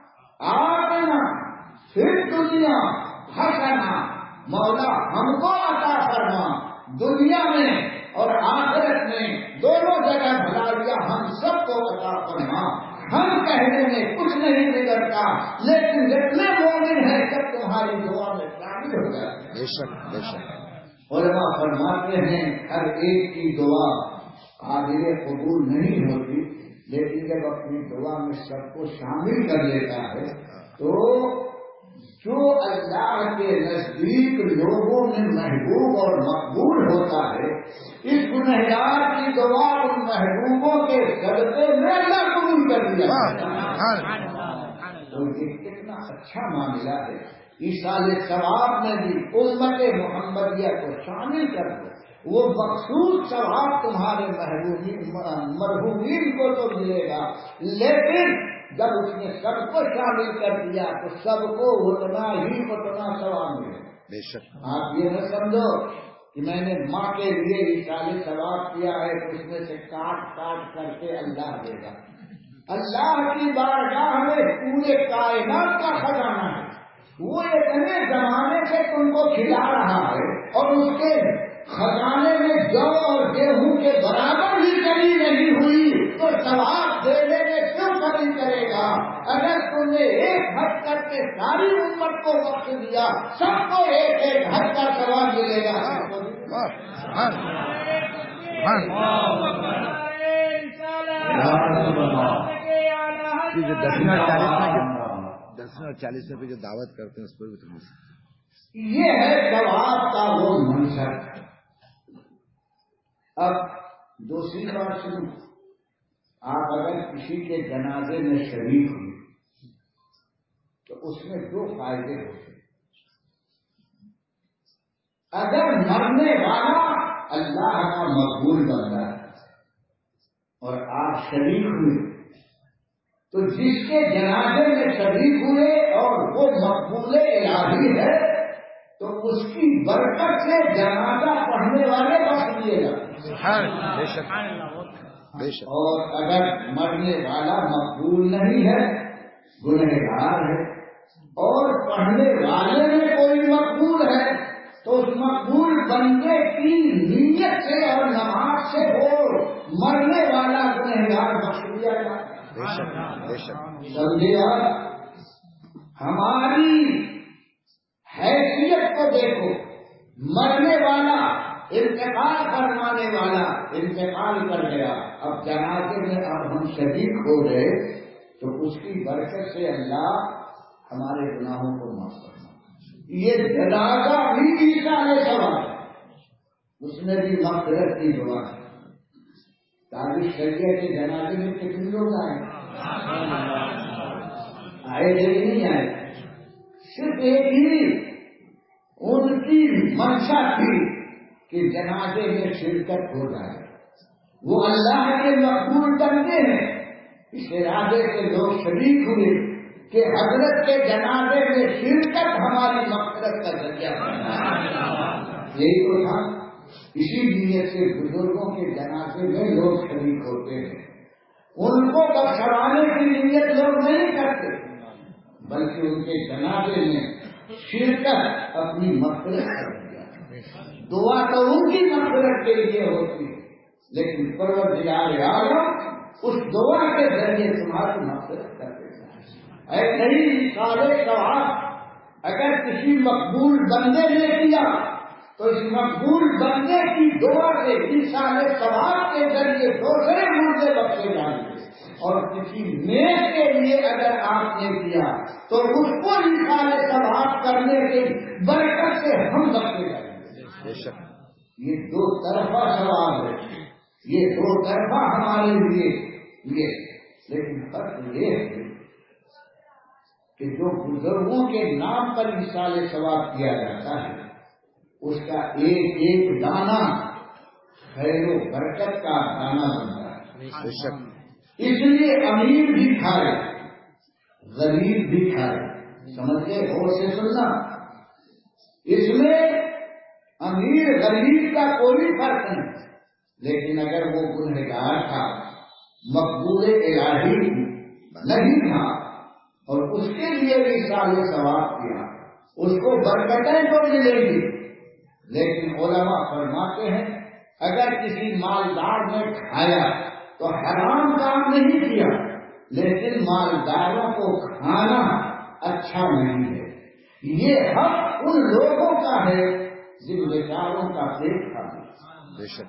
آتنا فی الدنیا حسنہ, مولا ہم کو عطا فرما دنیا میں اور آخرت میں دونوں جگہ بھلائیاں ہم سب کو عطا فرما. ہم کہنے میں کچھ نہیں بگڑتا لیکن جتنے مومن ہیں سب تمہاری دعا میں شامل ہو جاتے ہیں. بے شک بے شک. علماء فرماتے ہیں ہر ایک کی دعا قابل قبول نہیں ہوتی, لیکن جب اپنی دعا میں سب کو شامل کر لیتا ہے تو جو اللہ کے نزدیک لوگوں میں محبوب اور مقبول ہوتا ہے, اس گنہگار کی دعا ان محبوبوں کے صدقے میں اللہ قبول کر دیا. تو یہ کتنا اچھا معاملہ ہے. ایصال ثواب میں بھی امت محمدیہ کو شامل کر دو، وہ مخصوص ثواب تمہارے مرحومین کو تو ملے گا، لیکن جب اس نے سب کو شامل کر دیا تو سب کو اتنا ہی اتنا ثواب ملے گا۔ بے شک آپ یہ نہ سمجھو کہ میں نے ماں کے لیے ایصال ثواب کیا ہے تو اس میں سے کاٹ کاٹ کر کے اللہ دے گا۔ اللہ کی بارگاہ میں پورے کائنات کا خزانہ ہے، وہ اتنے زمانے سے تم کو کھلا رہا ہے اور اس کے خزانے میں جو اور گیہوں کے برابر بھی کمی نہیں ہوئی تو ثواب دینے میں کیوں کمی کرے گا؟ اگر تم نے ایک حد کر کے ساری امت کو بخش دیا، سب کو ایک ایک حد کا ثواب ملے گا۔ جو دسویں اور چالیس میں دسویں اور چالیس میں جو دعوت کرتے ہیں اس پر بھی تم یہ ہے ثواب کا وہ منظر۔ اب دوسری بات سنو، آپ اگر کسی کے جنازے میں شریک ہوئے تو اس میں دو فائدے ہوتے ہیں۔ اگر مرنے والا اللہ کا مقبول بندہ ہے اور آپ شریک ہوئے تو جس کے جنازے میں شریک ہوئے اور وہ مقبول الہی ہے تو اس کی برکت سے جنازہ پڑھنے والے بخش دیے جاتے ہیں۔ اور اگر مرنے والا مقبول نہیں ہے، گنہگار ہے، اور پڑھنے والے میں کوئی مقبول ہے تو اس مقبول بندے کی نیت سے اور نماز سے وہ مرنے والا گنہگار بخش دیا جاتا ہے۔ سمجھے آپ، ہماری حیثیت کو دیکھو، مرنے والا انتقال فرمانے والا انتقال کر گیا، اب جنازے میں اب ہم شریک ہو گئے تو اس کی برکت سے اللہ ہمارے گناہوں کو معاف کرنا۔ یہ جنازہ بھی ایصال ثواب ہے، اس میں بھی مغفرت کی دعا ہے۔ تاریخ شریعہ کے جنازے میں کتنے لوگ آئے آئے تھے کہ نہیں آئے؟ صرف ایک ہی ان کی منشا تھی کہ جنازے میں شرکت ہو جائے، وہ اللہ کے مقبول بندے ہیں، اس ارادے سے لوگ شریک ہوئے کہ حضرت کے جنازے میں شرکت ہماری مغفرت کا ذریعہ بنا۔ یہی تو تھا، اسی نیت سے بزرگوں کے جنازے میں لوگ شریک ہوتے ہیں، ان کو بخشوانے کی نیت لوگ نہیں کرتے بلکہ ان کے جنازے میں شرکت اپنی مغفرت کر دیا۔ دعا تو ان کی مغفرت کے لیے ہوتی ہے، لیکن پروردگار عالم اس دعا کے ذریعے تمہاری مغفرت کر دیتا ہے۔ ایسے ہی ایصال ثواب اگر کسی مقبول بندے نے کیا تو اس مقبول بندے کی دعا سے ایصال ثواب کے ذریعے دوسرے مردے بخشے جائیں گے، اور کسی نیک کے لیے اگر آپ نے کیا تو اس کو ایصال ثواب کرنے کی برکت سے ہم بخشے جائیں گے۔ یہ دو طرفہ ثواب ہے، یہ دو طرفہ ہمارے لیے یہ، لیکن فرق یہ ہے کہ جو بزرگوں کے نام پر ایصال ثواب کیا جاتا ہے اس کا ایک ایک دانہ خیر و برکت کا دانہ بنتا ہے۔ اس لیے امیر بھی کھائے غریب بھی کھائے، سمجھ کے غور سے سننا، اس میں امیر غریب کا کوئی فرق نہیں، لیکن اگر وہ گنہگار تھا، مقبول الہی نہیں تھا اور اس کے لیے بھی ایصال ثواب کیا، اس کو برکتیں تو ملیں گی، لیکن علماء فرماتے ہیں اگر کسی مالدار نے کھایا تو حرام کام نہیں کیا، لیکن مالداروں کو کھانا اچھا نہیں ہے، یہ حق ان لوگوں کا ہے جن بیچاروں کا پیٹ کھانا۔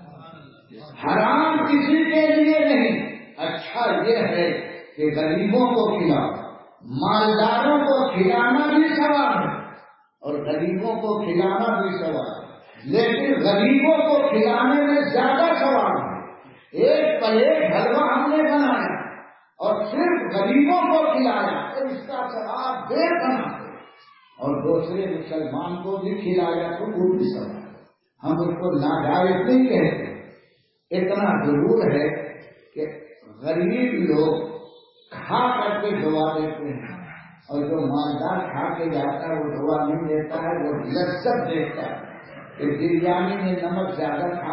حرام کسی کے لیے نہیں، اچھا یہ ہے کہ غریبوں کو کھلاؤ، مالداروں کو کھلانا بھی ثواب ہے اور غریبوں کو کھلانا بھی ثواب ہے، لیکن غریبوں کو کھلانے میں زیادہ ثواب ہے۔ ایک پلیٹ حلوہ ہم نے بنایا اور صرف غریبوں کو کھلایا تو اس کا ثواب بے پناہ ہے، اور دوسرے مسلمان کو بھی کھلایا تو وہ بھی سوال. ہم اس کو ناجائز نہیں کہتے. اتنا ضرور ہے کہ غریب لوگ کھا کر کے دعا دیتے ہیں اور جو مالدار کھا کے جاتا ہے وہ دعا نہیں دیتا ہے, وہ لذت دیتا ہے. کہ بریانی میں نمک زیادہ تھا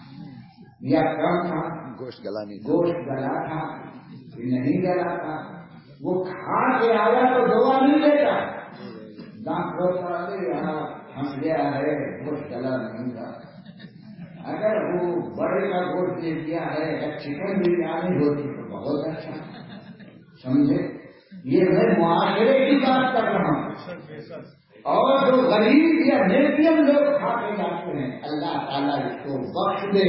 یا کم تھا, گوشت گلا نہیں, گوشت گلا تھا نہیں گلا تھا, وہ کھا کے آیا تو دعا نہیں دیتا. دانت کھولتا ہے یہاں ہم گیا ہے گوشت گلا نہیں تھا. اگر وہ بڑے کا گوشت دے دیا ہے یا چکن بریانی ہوتی تو بہت اچھا. سمجھے, یہ میں معاشرے کی بات کر رہا ہوں. اور جو غریب یا میڈیم لوگ کھا کے جاتے ہیں اللہ تعالیٰ اس کو بخش دے.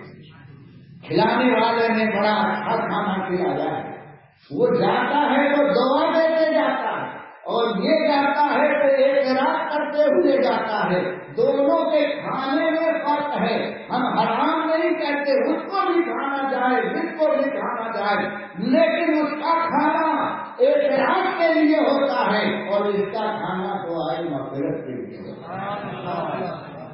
کھلانے والے نے بڑا اچھا کھانا کھلایا ہے, وہ جاتا ہے تو دعا دیتے جاتا ہے اور یہ جاتا ہے تو اعتراف کرتے ہوئے جاتا ہے. دونوں کے کھانے میں فرق ہے. ہم حرام نہیں کہتے, اس کو بھی کھانا جائے جس کو بھی کھانا جائے, لیکن اس کا کھانا اعتراف کے لیے ہوتا ہے اور اس کا کھانا تو آئے مغفرت کے لیے ہوتا ہے.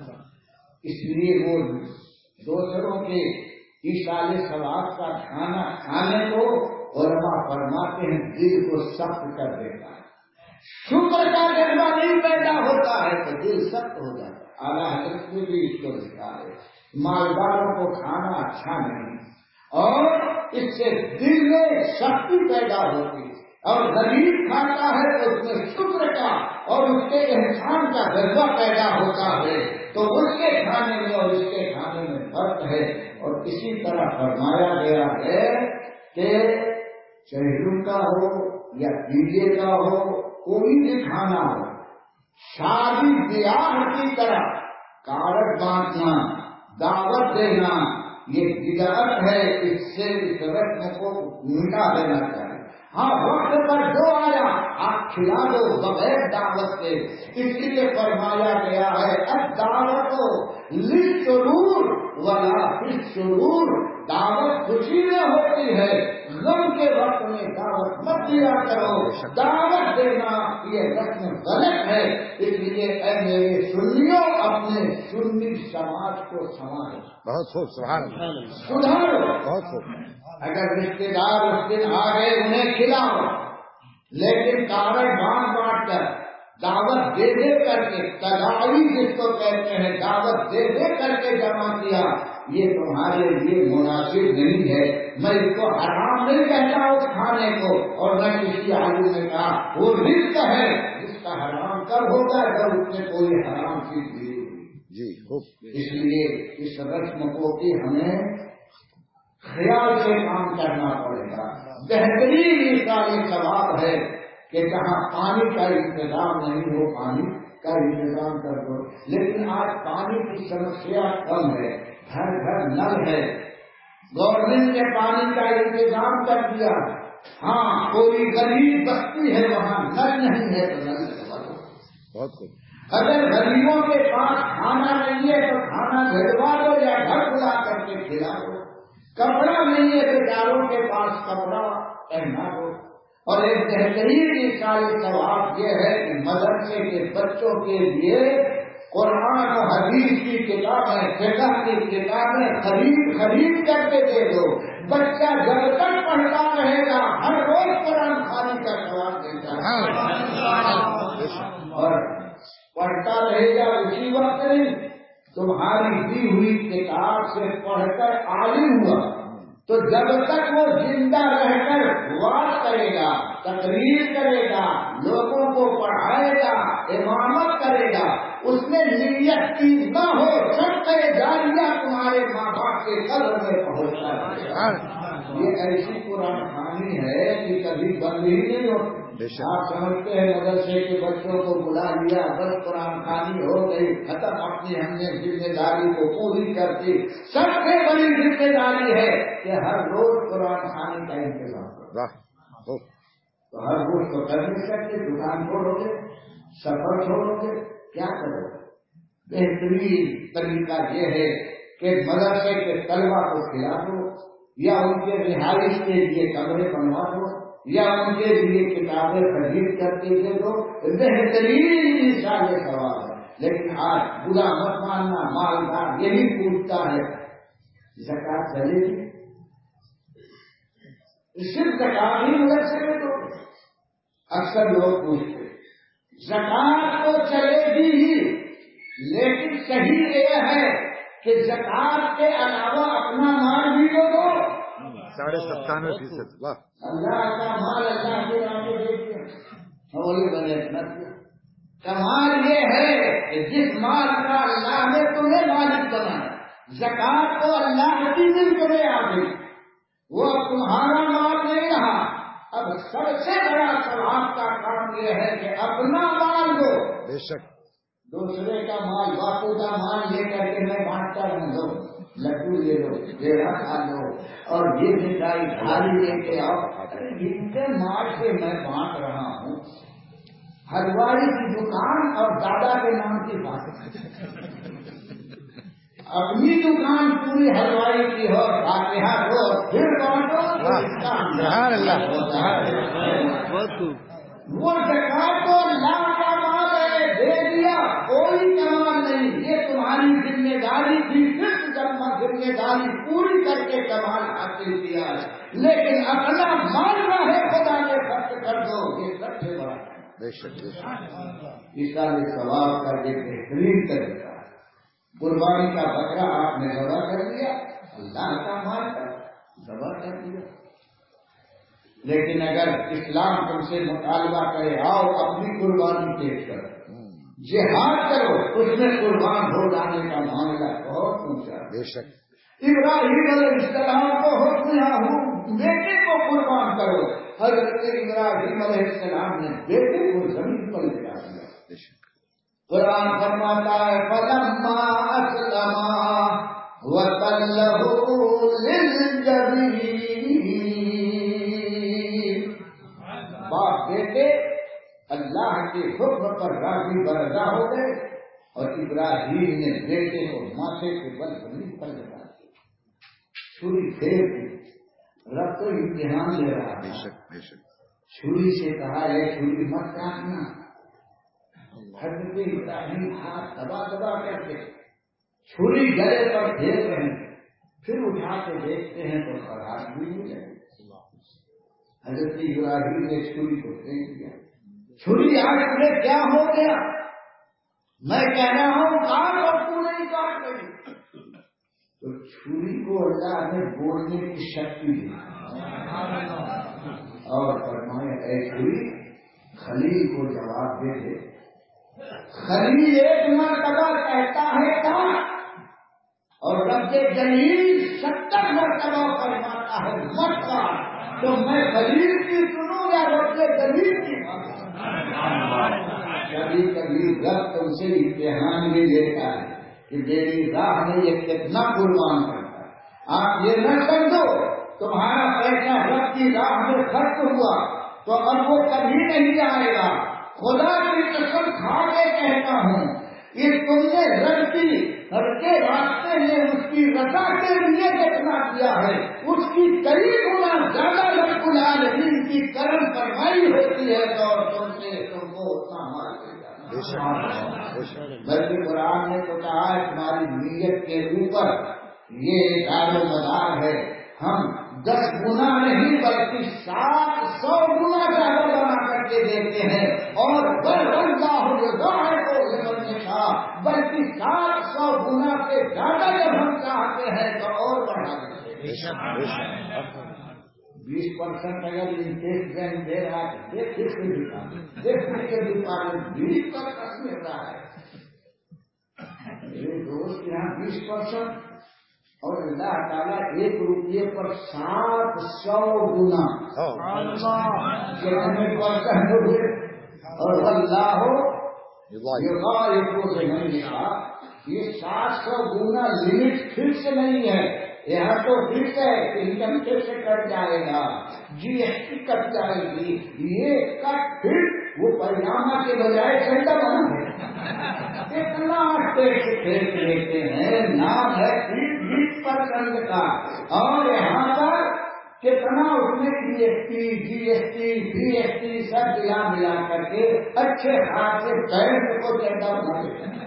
اس لیے وہ دوسروں کے ایشال ثواب کا کھانا کھانے کو علماء فرماتے ہیں دل کو سخت کر دیتا ہے. شکر کا جذبہ نہیں پیدا ہوتا ہے تو دل سخت ہو جاتا ہے. اعلیٰ حضرت نے بھی اس کو لکھا ہے مالداروں کو کھانا اچھا نہیں اور اس سے دل میں سختی پیدا ہوتی ہے. اور غریب کھاتا ہے تو اس میں شکر کا اور اس کے احسان کا جذبہ پیدا ہوتا ہے. تو اس کے کھانے میں اور اس کے کھانے میں فرق ہے. اور اسی طرح فرمایا گیا ہے کہ چہروں کا ہو یا پیجے کا ہو, کوئی بھی کھانا ہو, شادی بیاہ کی طرح کارڈ بانٹنا, دعوت دینا, یہ بدعت ہے. اس سے اس رسم کو مٹا دینا چاہیے. ہاں وقت پر جو آیا آپ کھلا دو بغیر دعوت کے. اس لیے فرمایا گیا ہے الدعوت للسرور ولا فی-السرور, دعوت خوشی میں ہوتی ہے, غم کے وقت میں دعوت مت دیا کرو. دعوت دینا یہ رسم غلط ہے. اس لیے اے میرے سنیوں اپنے سنی سماج کو سنوارو. بہت خوب, سبحان اللہ, سدھارو. بہت خوب. اگر رشتے دار اس دن آ گئے انہیں کھلاؤ, لیکن کارڈ بانٹ بانٹ کر دعوت دے دے کر کے, تداعی جس کو کہتے ہیں, دعوت دے دے کر کے جمع کیا, یہ تمہارے لیے مناسب نہیں ہے. میں اس کو حرام نہیں کہتا اس کھانے کو, اور نہ کسی عالم نے کہا وہ رزق ہے جس کا حرام کب ہوگا جب اس نے کوئی حرام چیز دی. جی خوب. اس لیے اس رسم کو بھی ہمیں خیال سے کام کرنا پڑے گا. بہترین ایشال ثواب ہے کہ جہاں پانی کا انتظام نہیں ہو پانی کا انتظام کر دو. لیکن آج پانی کی سمسیا کم ہے, گھر گھر نل ہے, گورنمنٹ نے پانی کا انتظام کر دیا. ہاں کوئی غریب بستی ہے وہاں نل نہیں ہے تو نل لگوا دو. بہت خوب. اگر غریبوں کے پاس کھانا نہیں ہے تو کھانا بھجوا دو یا گھر بلا کر کے کھلا دو. کپڑا نہیں ہے بیچاروں کے پاس کپڑا پہنا دو. اور ایک بہترین ایشال ثواب یہ ہے کہ مدرسے کے بچوں کے لیے قرآن و حدیث کی کتابیں, فقہ کی کتابیں خرید خرید کر کے دے دو. بچہ جب تک پڑھتا رہے گا ہر روز قرآن خوانی کا ثواب دیتا ہے, اور پڑھتا رہے گا اسی وقت نہیں. تمہاری دی ہوئی کتاب سے پڑھ کر عالم ہوا تو جب تک وہ زندہ رہ کر وعظ کرے گا, تقریر کرے گا, لوگوں کو پڑھائے گا, امامت کرے گا, اس نے نیت کی نہ ہو صدقہ جاریہ تمہارے ماں باپ کے قبر میں پہنچتا ہے. یہ ایسی قرآن خوانی ہے کہ کبھی بند ہی نہیں ہوتی. آپ سمجھتے ہیں مدرسے کے بچوں کو بلا لیا, بس قرآن خوانی ہو گئی, ختم. اپنی ہم نے ذمہ داری کو پوری کر دی. سب سے بڑی ذمہ داری ہے کہ ہر روز قرآن خوانی کا انتظام کرو. تو ہر روز تو کر نہیں سکتے, دکان چھوڑو گے, سفر چھوڑو گے, کیا کرو گے؟ بہترین طریقہ یہ ہے کہ مدرسے کے طلبا کو کھلا دو یا ان کے رہائش کے لیے کمرے بنوا دو, یا ان کے لیے کتابیں خرید کر کے دے دو، بہترین مثال ثواب ہے. لیکن آج برا مت ماننا، مالدار یہی پوچھتا ہے زکات چلے گی؟ صرف زکات ہی مدد سکے تو اکثر لوگ پوچھتے زکات تو چلے گی ہی، لیکن صحیح یہ ہے کہ زکات کے علاوہ اپنا مال بھی تو دو. ساڑھے ستانوے فیصد. واہ، اللہ کا مال اللہ کے راہ میں دے دیا. وہی بنے اتنا کمال یہ ہے کہ جس مال کا اللہ نے تمہیں مالک بنایا، زکات تو اللہ کی ملک میں آ گئی، وہ تمہارا مال نہیں رہا. اب سب سے بڑا ثواب کا کام یہ ہے کہ اپنا مال دو. بے شک. دوسرے کا مال، باپو کا مال لے کر کے میں بانٹتا رہوں، لو لڈو لے لو، پیڑا کھا لو، اور یہ مٹھائی تھالی لے کے آؤ. جن کے مال سے میں بانٹ رہا ہوں، ہلوائی کی دکان اور دادا کے نام کی بات، اپنی دکان پوری ہلوائی کی ہو، فاتحہ دو پھر بانٹو. سبحان اللہ. وہ زکات تو اللہ کا مال ہے، دے دیا، کوئی کمال نہیں. یہ تمہاری ذمہ داری تھی، صرف ذمہ ذمہ داری پوری کر کے کمال حاصل کیا ہے. لیکن اپنا مال ہے خدا کے خرچ کر دو، یہ سب سے بڑا ہے. بے شک بے شک. اشارے ثواب کا یہ بہترین طریقہ ہے. قربانی کا بکرا آپ نے ذبح کر دیا، اللہ کا مال کا ذبح کر دیا. لیکن اگر اسلام تم سے مطالبہ کرے آؤ اپنی قربانی پیش کرو، جہاد کرو، اس میں قربان ہو جانے کا معاملہ بہت اونچا. بے شک. ابراہیم علیہ السلام کو حکم ہوں بیٹے کو قربان کرو. حضرت ابراہیم علیہ السلام نے بیٹے کو زمین پر لٹا دیا. بے شک. قرآن فرماتا ہے فلما اسلما وتلہ للجبین، باپ بیٹے اللہ کے حکم پر راضی برضا ہو گئے، اور ابراہیم نے بیٹے کو ماتھے کے بل زمین پر لگا دیا. چھری پھیر دی. رب تو امتحان لے رہا بے ہے. شک بے شک. چھری سے کہا ہے چھری مت کاٹنا. حضرت ابراہیم ہاتھ دبا دبا کر کے چھری گلے پر پھیر رہے ہیں، پھر اٹھا کے دیکھتے ہیں تو خراب بھی نہیں ہے. حضرت ابراہیم نے چھری کو پھینک دیا. چھری آج تمہیں کیا ہو گیا؟ میں کہہ رہا ہوں کاٹ اور تو نہیں کاٹ رہی. تو چھری کو اللہ نے بولنے کی شکتی دی اور فرمایا اے چھری خلیل کو جواب دے دے. خلیل ایک مرتبہ کہتا ہے کاٹ، اور رب جلیل ستر مرتبہ فرماتا ہے مت کاٹ. تو میں خلیل کی سنوں یا رب جلیل کی؟ کبھی کبھی رب تم سے امتحان بھی لیتا ہے کہ میری راہ میں یہ کتنا قربان کرتا ہے. آپ یہ نہ سمجھو تمہارا پیسہ رب کی راہ میں خرچ ہوا تو اب وہ کبھی نہیں آئے گا. خدا کی قسم کھا کے کہتا ہوں کہ تم نے رب کی ہر کے راستے میں اس کی رضا کے لیے جتنا کیا ہے اس کی کئی گنا زیادہ رب العالمین کی کرم فرمائی ہوتی ہے تو تم سے تم کو اتنا مال ملتا ہے. بلکہ قرآن نے تو کہا ہے تمہاری نیت کے اوپر یہ دار و مدار ہے. ہم دس گنا نہیں بلکہ سات سو گنا زیادہ بنا کر کے دیتے ہیں، اور بلکہ سات سو گنا سے زیادہ جب ہم چاہتے ہیں تو اور بڑھا دیتے ہیں. بیس پرسینٹ اگر انٹرسٹ بینک دے رہا ہے بیس پرسینٹ مل رہا ہے. میرے دوست یہاں بیس پرسینٹ اور اللہ تعالیٰ ایک روپیے پر سات سو گنا کتنے پرسینٹ ہوئے. اور اللہ ہو سے نہیں لکھا یہ سات سو گنا لمٹ فکس نہیں ہے. یہاں تو فکس ہے انکم ٹیکس کٹ جائے گا، جی ایس ٹی کٹ جائے گی، یہ کٹ پھر وہ پیجامہ کے بجائے چنڈا بنا ہے. اتنا ٹیکس پھینک لیتے ہیں، نام ہے بیس پرسینٹ کا. اور یہاں پر کتنا اس میں D S T G S T D S T سب ملا ملا کر کے اچھے خاصے بینک کو چندہ بنا دیتے ہیں.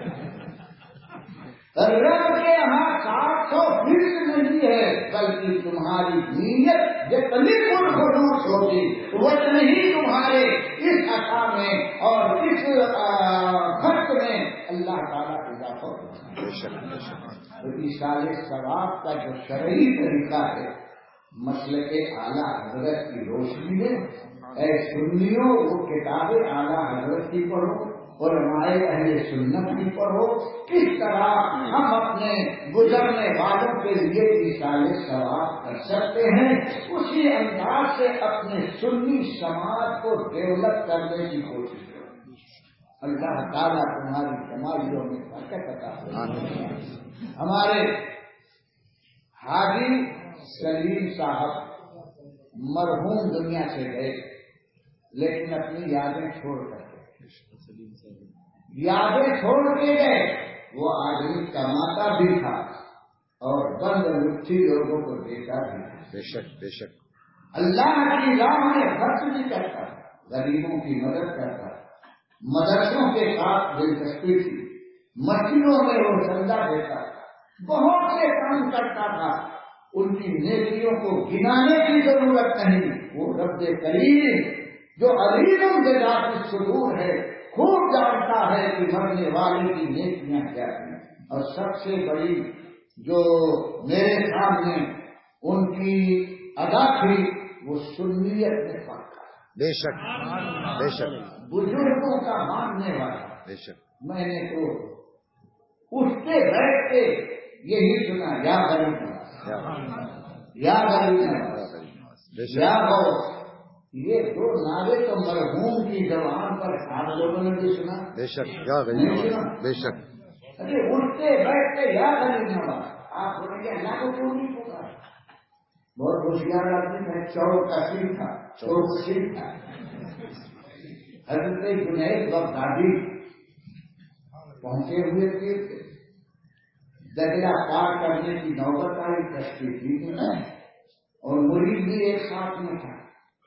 رب کے یہاں سات سو فیصد نہیں ہے، بلکہ تمہاری نیت جتنی پرخلوص ہوگی اتنی ہی تمہارے اس عطا میں اور اس خرچ میں اللہ تعالیٰ اضافہ ہوگا. تو ایصال ثواب کا جو شرعی طریقہ ہے مسلک اعلیٰ حضرت کی روشنی میں، اے سنیوں وہ کتابیں اعلیٰ حضرت کی پڑھو اور ہمارے اہل سنت کی پڑھو، کس طرح ہم اپنے گزرنے والوں کے لیے ایصال ثواب کر سکتے ہیں، اسی انداز سے اپنے سنی سماج کو ڈیولپ کرنے کی کوشش کرو. اللہ تعالیٰ تمہاری کمائیوں میں برکت عطا فرمائے. ہمارے حاجی سلیم صاحب مرحوم دنیا سے گئے، لیکن اپنی یادیں چھوڑ کر یادیں چھوڑ کے گئے. وہ آدمی کماتا بھی تھا اور بند مٹھی لوگوں کو دیتا بھی تھا. بے شک بے شک. اللہ کی راہ میں خرچ بھی کرتا، غریبوں کی مدد کرتا، مدرسوں کے ساتھ دلچسپی تھی، مسجدوں میں وہ چندہ دیتا، بہت سے کام کرتا تھا. ان کی نیکیوں کو گنانے کی ضرورت نہیں. وہ رب کریم جو علیم بذات الصدور ہے خوب جانتا ہے کہ مرنے والے کی نیکیاں کیا ہیں. اور سب سے بڑی جو میرے سامنے ان کی ادا تھی وہ سنیت میں پکا، بے شک بے شک، بزرگوں کا ماننے والا. بے شک. میں نے تو اٹھتے بیٹھتے یہی سنا، یا غریب یا غریب یا غوث. یہ دو نعرے تو مرحوم کی زبان پر آپ لوگوں نے بھی سنا. بے شک یا غریب، بے شک. ارے اٹھتے بیٹھتے یا غریب نواز. آپ بولیں گے اللہ کو کیوں نہیں پکارا؟ بہت ہوشیار آدمی ہے، چور کثیر تھا، چور کثیر تھا. حضرت جنید بغدادی پہنچے ہوئے تھے، دریا پار کرنے کی نوبت آئی، تشریف دی اور مرید بھی ایک ساتھ میں تھا.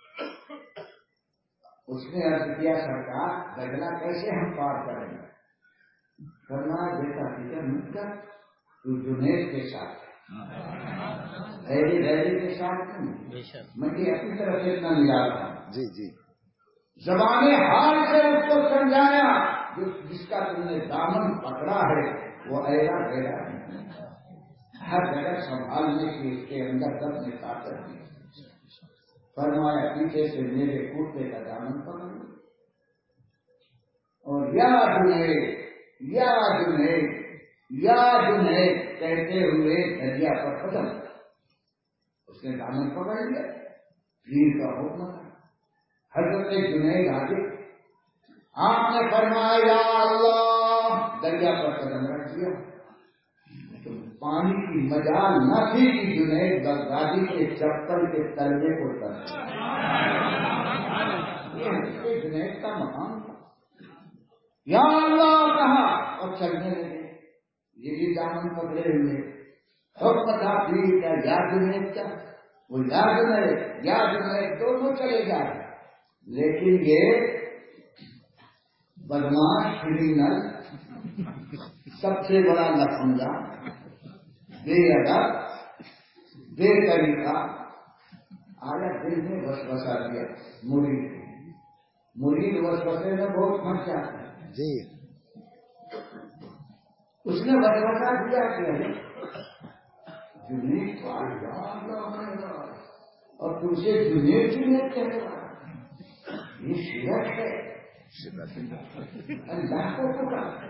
اس نے عرض کیا سرکار دریا کیسے ہم پار کریں گے؟ فرمایا بیٹا فکر مت کر، تو جنید کے ساتھ غیری غیری کے ساتھ نہیں. میں کہ اپنی طرف سے اتنا ملا تھا. جی جی. زبان حال سے اس کو سمجھایا جس کا تم نے دامن پکڑا ہے وہ ایسا گہرا ہے، ہر جگہ سنبھالنے کی اس کے اندر دب میں طاقت دی. فرمایا پیچھے سے میرے کرتے کا دامن پکڑ اور یا جنید یا جنید یا جنید کہتے ہوئے دریا پر ختم. اس نے دامن پکڑ لیا، پیر کا حکم تھا. حضرت جنید آگے، آپ نے فرمایا یا اللہ، دریا پر قدم رکھ دیا. تو پانی کی مجال نہ تھی کہ جنید بغدادی کے چپل کے تلوے کو تر. یہ حضرت جنید کا مقام تھا. یا اللہ کہا اور چلنے لگے. یہ بھی دامن پکڑے ہوئے. حکم تھا پیر کا یا جنید کا، وہ یا جنید یا جنید دونوں چلے جا رہے. لیکن یہ بدماش کرمنل، سب سے بڑا لفنگا، بے ادب، بے طریقہ آیا دل میں وسوسہ دیا. مرید مرید وسوسے میں بہت پھنس جاتا ہے. جی. اس نے وسوسہ دیا کہ جنید کو اور تم سے جنید جنید کہنے والا یہ شرک ہے. اللہ کو پکار،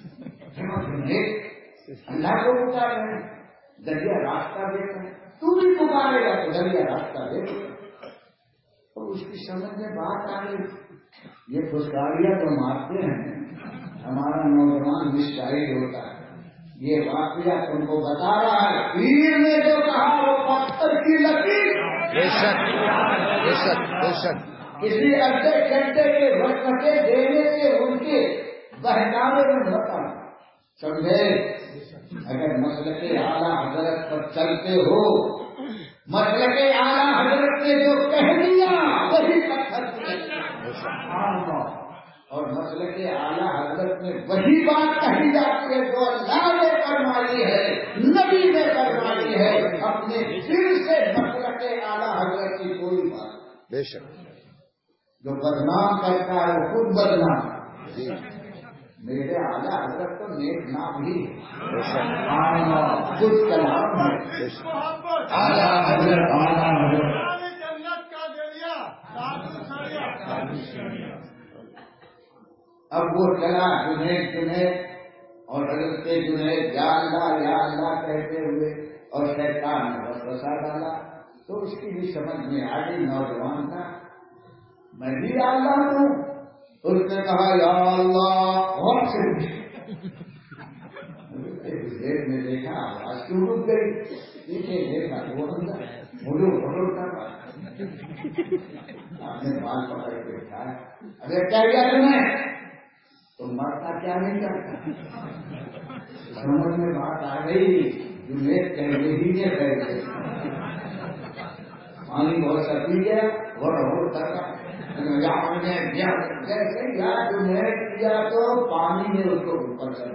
اللہ کو پکار ہے. دریا راستہ دیتا ہے، تو بھی پکارے گا تو دریا راستہ دے گا. اور اس کی سمجھ میں بات آ گئی. یہ پھسکاریاں جو مارتے ہیں ہمارا نوجوان مسٹائل ہوتا ہے. یہ واقعہ تم کو بتا رہا ہے. پیر نے جو کہا وہ پتھر کی لکیر. بے شک بے شک بے شک. کسی اڈے چڈے کے وسوسے دینے سے ان کے بہکاوے میں ہوتا سمجھے. اگر مسلک اعلیٰ حضرت پر چلتے ہو، مسلک اعلیٰ حضرت نے جو کہہ دیا وہی پتھر اور مسلک اعلیٰ حضرت میں وہی بات کہی جاتی ہے جو اللہ نے فرمائی ہے، نبی نے فرمائی ہے. اپنے دل سے مسلک اعلیٰ حضرت کی کوئی بات بے شک جو بدنام کرتا ہے وہ خود بدنام. میرے اعلیٰ حضرت تو نیک نام ہی کچھ کلام ہے. اعلیٰ حضرت اعلیٰ حضرت اب وہ چلا جنید جنید اور حضرت جنید یا اللہ یا اللہ کہتے ہوئے اور شیطان نے وسوسہ ڈالا تو اس کی بھی سمجھ میں آ گئی. نوجوان تھا، میں بھی اللہ ہوں. اس نے کہا یا اللہ اور سے دیر میں دیکھا آواز کیوں رک گئی، پیچھے دیکھا وہ مجھے بڑھو کر آپ نے بال پکڑ کے اٹھایا. اگر کیا کیا تمہیں تم مرتا کیا نہیں کرتا. سمجھ میں بات آ گئی. جنید کہنے ہی نے کہہ گئے پانی بہت سا پی گیا اور اور کرتا جیسے یا جنید کیا تو پانی نے اس کو اوپر کر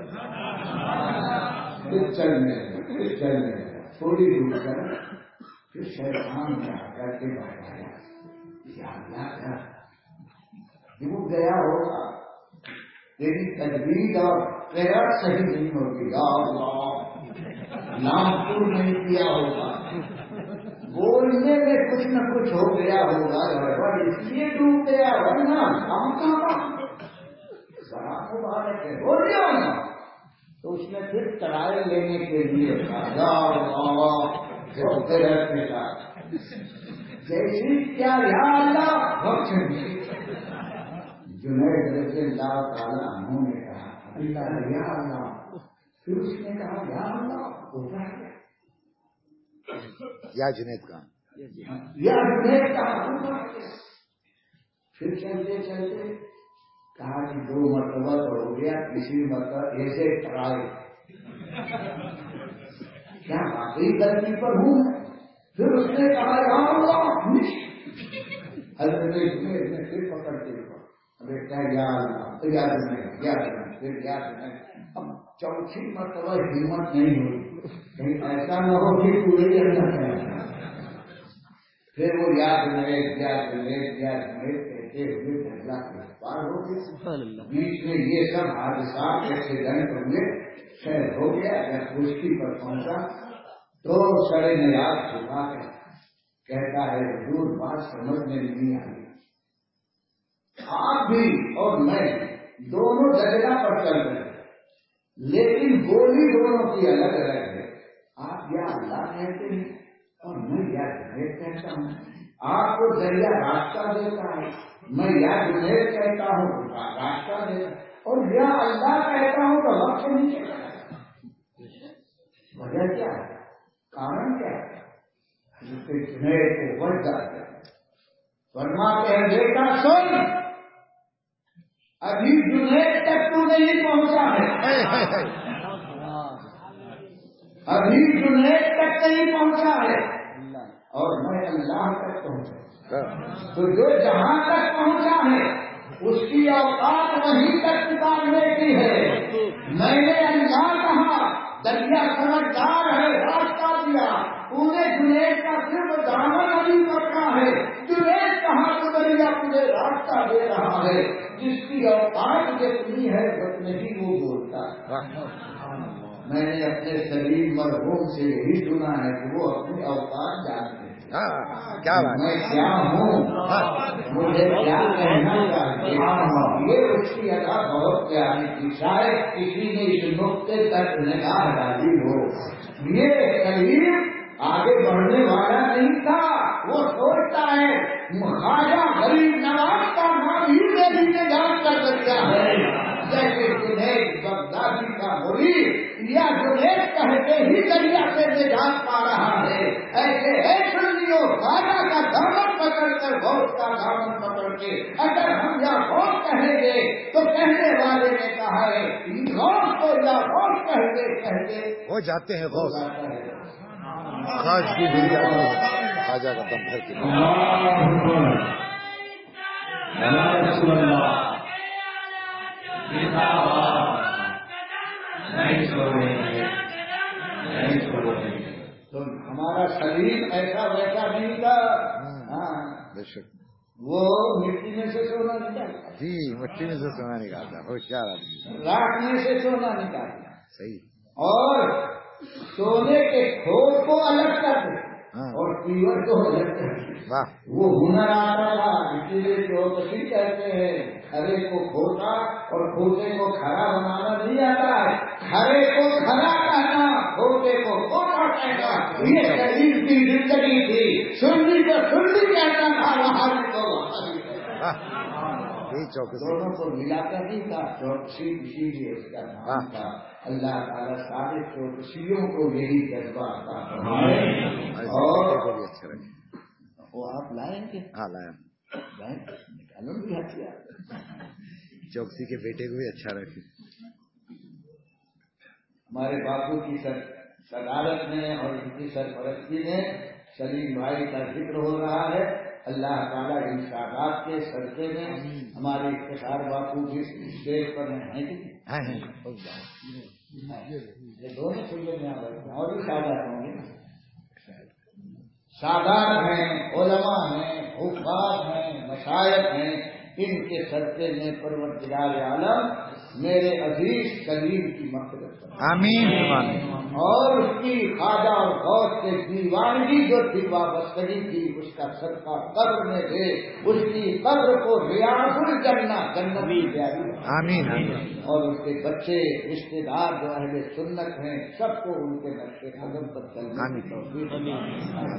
پھر چلنے پھر چلنے تھوڑی دور کر پھر شیطان نے آ کر کے بتایا یا اللہ کا وہ گیا ہوگا تیری تجویز اور قرآن صحیح نہیں ہوگی. یا اللہ نام پور نہیں کیا ہوگا، بولنے میں کچھ نہ کچھ ہو گیا ہوگا، گڑبڑ اس لیے ڈوب گیا ورنہ ہم کہاں بڑا مبارک ہے ہو گیا نا. تو اس نے پھر ٹرائل لینے کے لیے یا اللہ کے ساتھ جیسی کیا یا اللہ بخش جنید رضی اللہ تعالیٰ عنہ نے کہا اللہ یا اللہ. پھر اس نے کہا یا اللہ ہوتا ہے یا جنید کا یا جنید کا پھر چلتے چلتے کہا کہ دو مرتبہ تو ہو گیا، کسی مرتبہ ایسے ٹرائے کیا واقعی غلطی پر ہوں. پھر اس نے کہا یا اللہ حضرت جنید نے پھر پکڑ کے ارے کیا یاد یاد نہیں یاد نہیں پھر یاد نہیں. اب چوتھی مرتبہ ہمت نہیں ہوئی کہیں ایسا نہ ہو کہ پورے اللہ کرنا. پھر وہ یاد نہیں یاد نہیں یاد نہیں کہتے ہوئے جھگڑا پار ہو گیا. بیچ میں یہ سب حادثات ایکسیڈنٹ ہوئے خیر ہو گیا. جب کشتی پر پہنچا تو سڑے نیاز چھپا کر کہتا ہے حضور بات سمجھ میں نہیں آئی. آپ بھی اور میں دونوں درجہ پر چل رہے لیکن بولی دونوں کی الگ الگ ہے. آپ یا اللہ کہتے ہیں اور میں یا جنید کہتا ہوں. آپ کو دریا راستہ دیتا ہے، میں یا جنید کہتا ہوں راستہ دیتا اور یا اللہ کہتا ہوں تو وقت نہیں چلتا. وجہ کیا ہے، کارن کیا ہے؟ جنید کو وجہ فرماتے ہیں بیٹا سن ابھی جنید تک تو نہیں پہنچا ہے، ابھی جنید تک نہیں پہنچا ہے اور میں اللہ تک پہنچا. تو جو جہاں تک پہنچا ہے اس کی اوقات وہیں تک اتارنے کی ہے. میں نے اللہ کہا دریا سمجھدار ہے راستہ دیا، پورے جنید کا صرف دامن ابھی پکڑا ہے. جنید کہاں تو دریا تجھے راستہ دے رہا ہے. جس کی اوقات جتنی ہے اتنے ہی وہ بولتا ہے. میں نے اپنے سلیم مرحوم سے یہی سنا ہے کہ وہ اپنی اوقات جانتے ہیں. میں کیا ہوں، مجھے کیا کہنا چاہیے، یہ اس کی ادا بہت پیاری تھی. شاید کسی نے اس نقطے تک نگاہ ڈالی ہو. یہ سلیم آگے بڑھنے والا نہیں تھا. وہ سوچتا ہے خواجہ غریب نواز کا نام ہی میری نجات کا ذریعہ ہے. جیسے جنید بغدادی کا مرید یا جنید کہتے ہی دریا سے نجات پا رہا ہے، ایسے ہے سنیو خواجہ کا دامن پکڑ کر غوث کا دامن پکڑ کے اگر ہم یا غوث کہیں گے تو کہنے والے نے کہا ہے غوث کو یا غوث کہتے کہتے ہو جاتے ہیں غوث جاتا ہے. خاص کی بھی جاتی ہے. خواجہ کا دم بھر کے تو ہمارا شریر ایسا ویسا نہیں تھا. ہاں بے شک. وہ مٹی میں سے سونا نکالتا, جی مٹی میں سے سونا نکالتا, ہوشیار آدمی, راک میں سے سونا نکالتا, صحیح, اور سونے کے کھوٹ کو الگ کرتے اور پیور کو الگ کرتے. واہ, وہ ہنر آتا تھا, اسی لیے چوکسی کہتے ہیں. کھڑے کو کھوٹا اور کھوٹے کو کھڑا بنانا نہیں آتا ہے. کھڑے کو کھڑا کہنا, کھوٹے کو کھوٹا کہنا, یہ شریر کی زندگی تھی. سننی کو سننی کہتا تھا, وہاں کو دونوں کو ملاتا نہیں تھا. چوکسی اسی لیے اس کا نام تھا. اللہ تعالیٰ سارے چوکسیوں کو یہی جذبہ آتا ہے. اور اچھا رکھے. وہ آپ لائیں گے؟ ہاں لائیں. نکالو بھی ہتھیار. چوکسی کے بیٹے کو بھی اچھا رکھے. ہمارے باپو کی صدارت میں اور ان کی سرپرستی میں سلیم بھائی کا ذکر ہو رہا ہے. اللہ تعالیٰ ان سادات کے صدقے میں ہمارے افتخار باپو بھی اسٹیج پر ہیں کہ دونوں سلے میں آ رہے ہیں اور بھی سادات ہوں گے. سادات ہیں, علماء ہیں, حفاظ ہیں, مشائخ ہیں. ان کے صدقے میں پروردگار عالم میرے عزیز کلیم کی مغفرت کرے. آمین. اور اس کی خواجہ اور غوث کے دیوانگی جو تھی, وابستگی تھی, اس کا صدقہ قبر میں دے. اس کی قبر کو ریاض الجنہ جنت کی تیاری. آمین. اور اس کے بچے رشتے دار جو اہل سنت ہیں سب کو ان کے نقش قدم پر چلنے کی توفیق.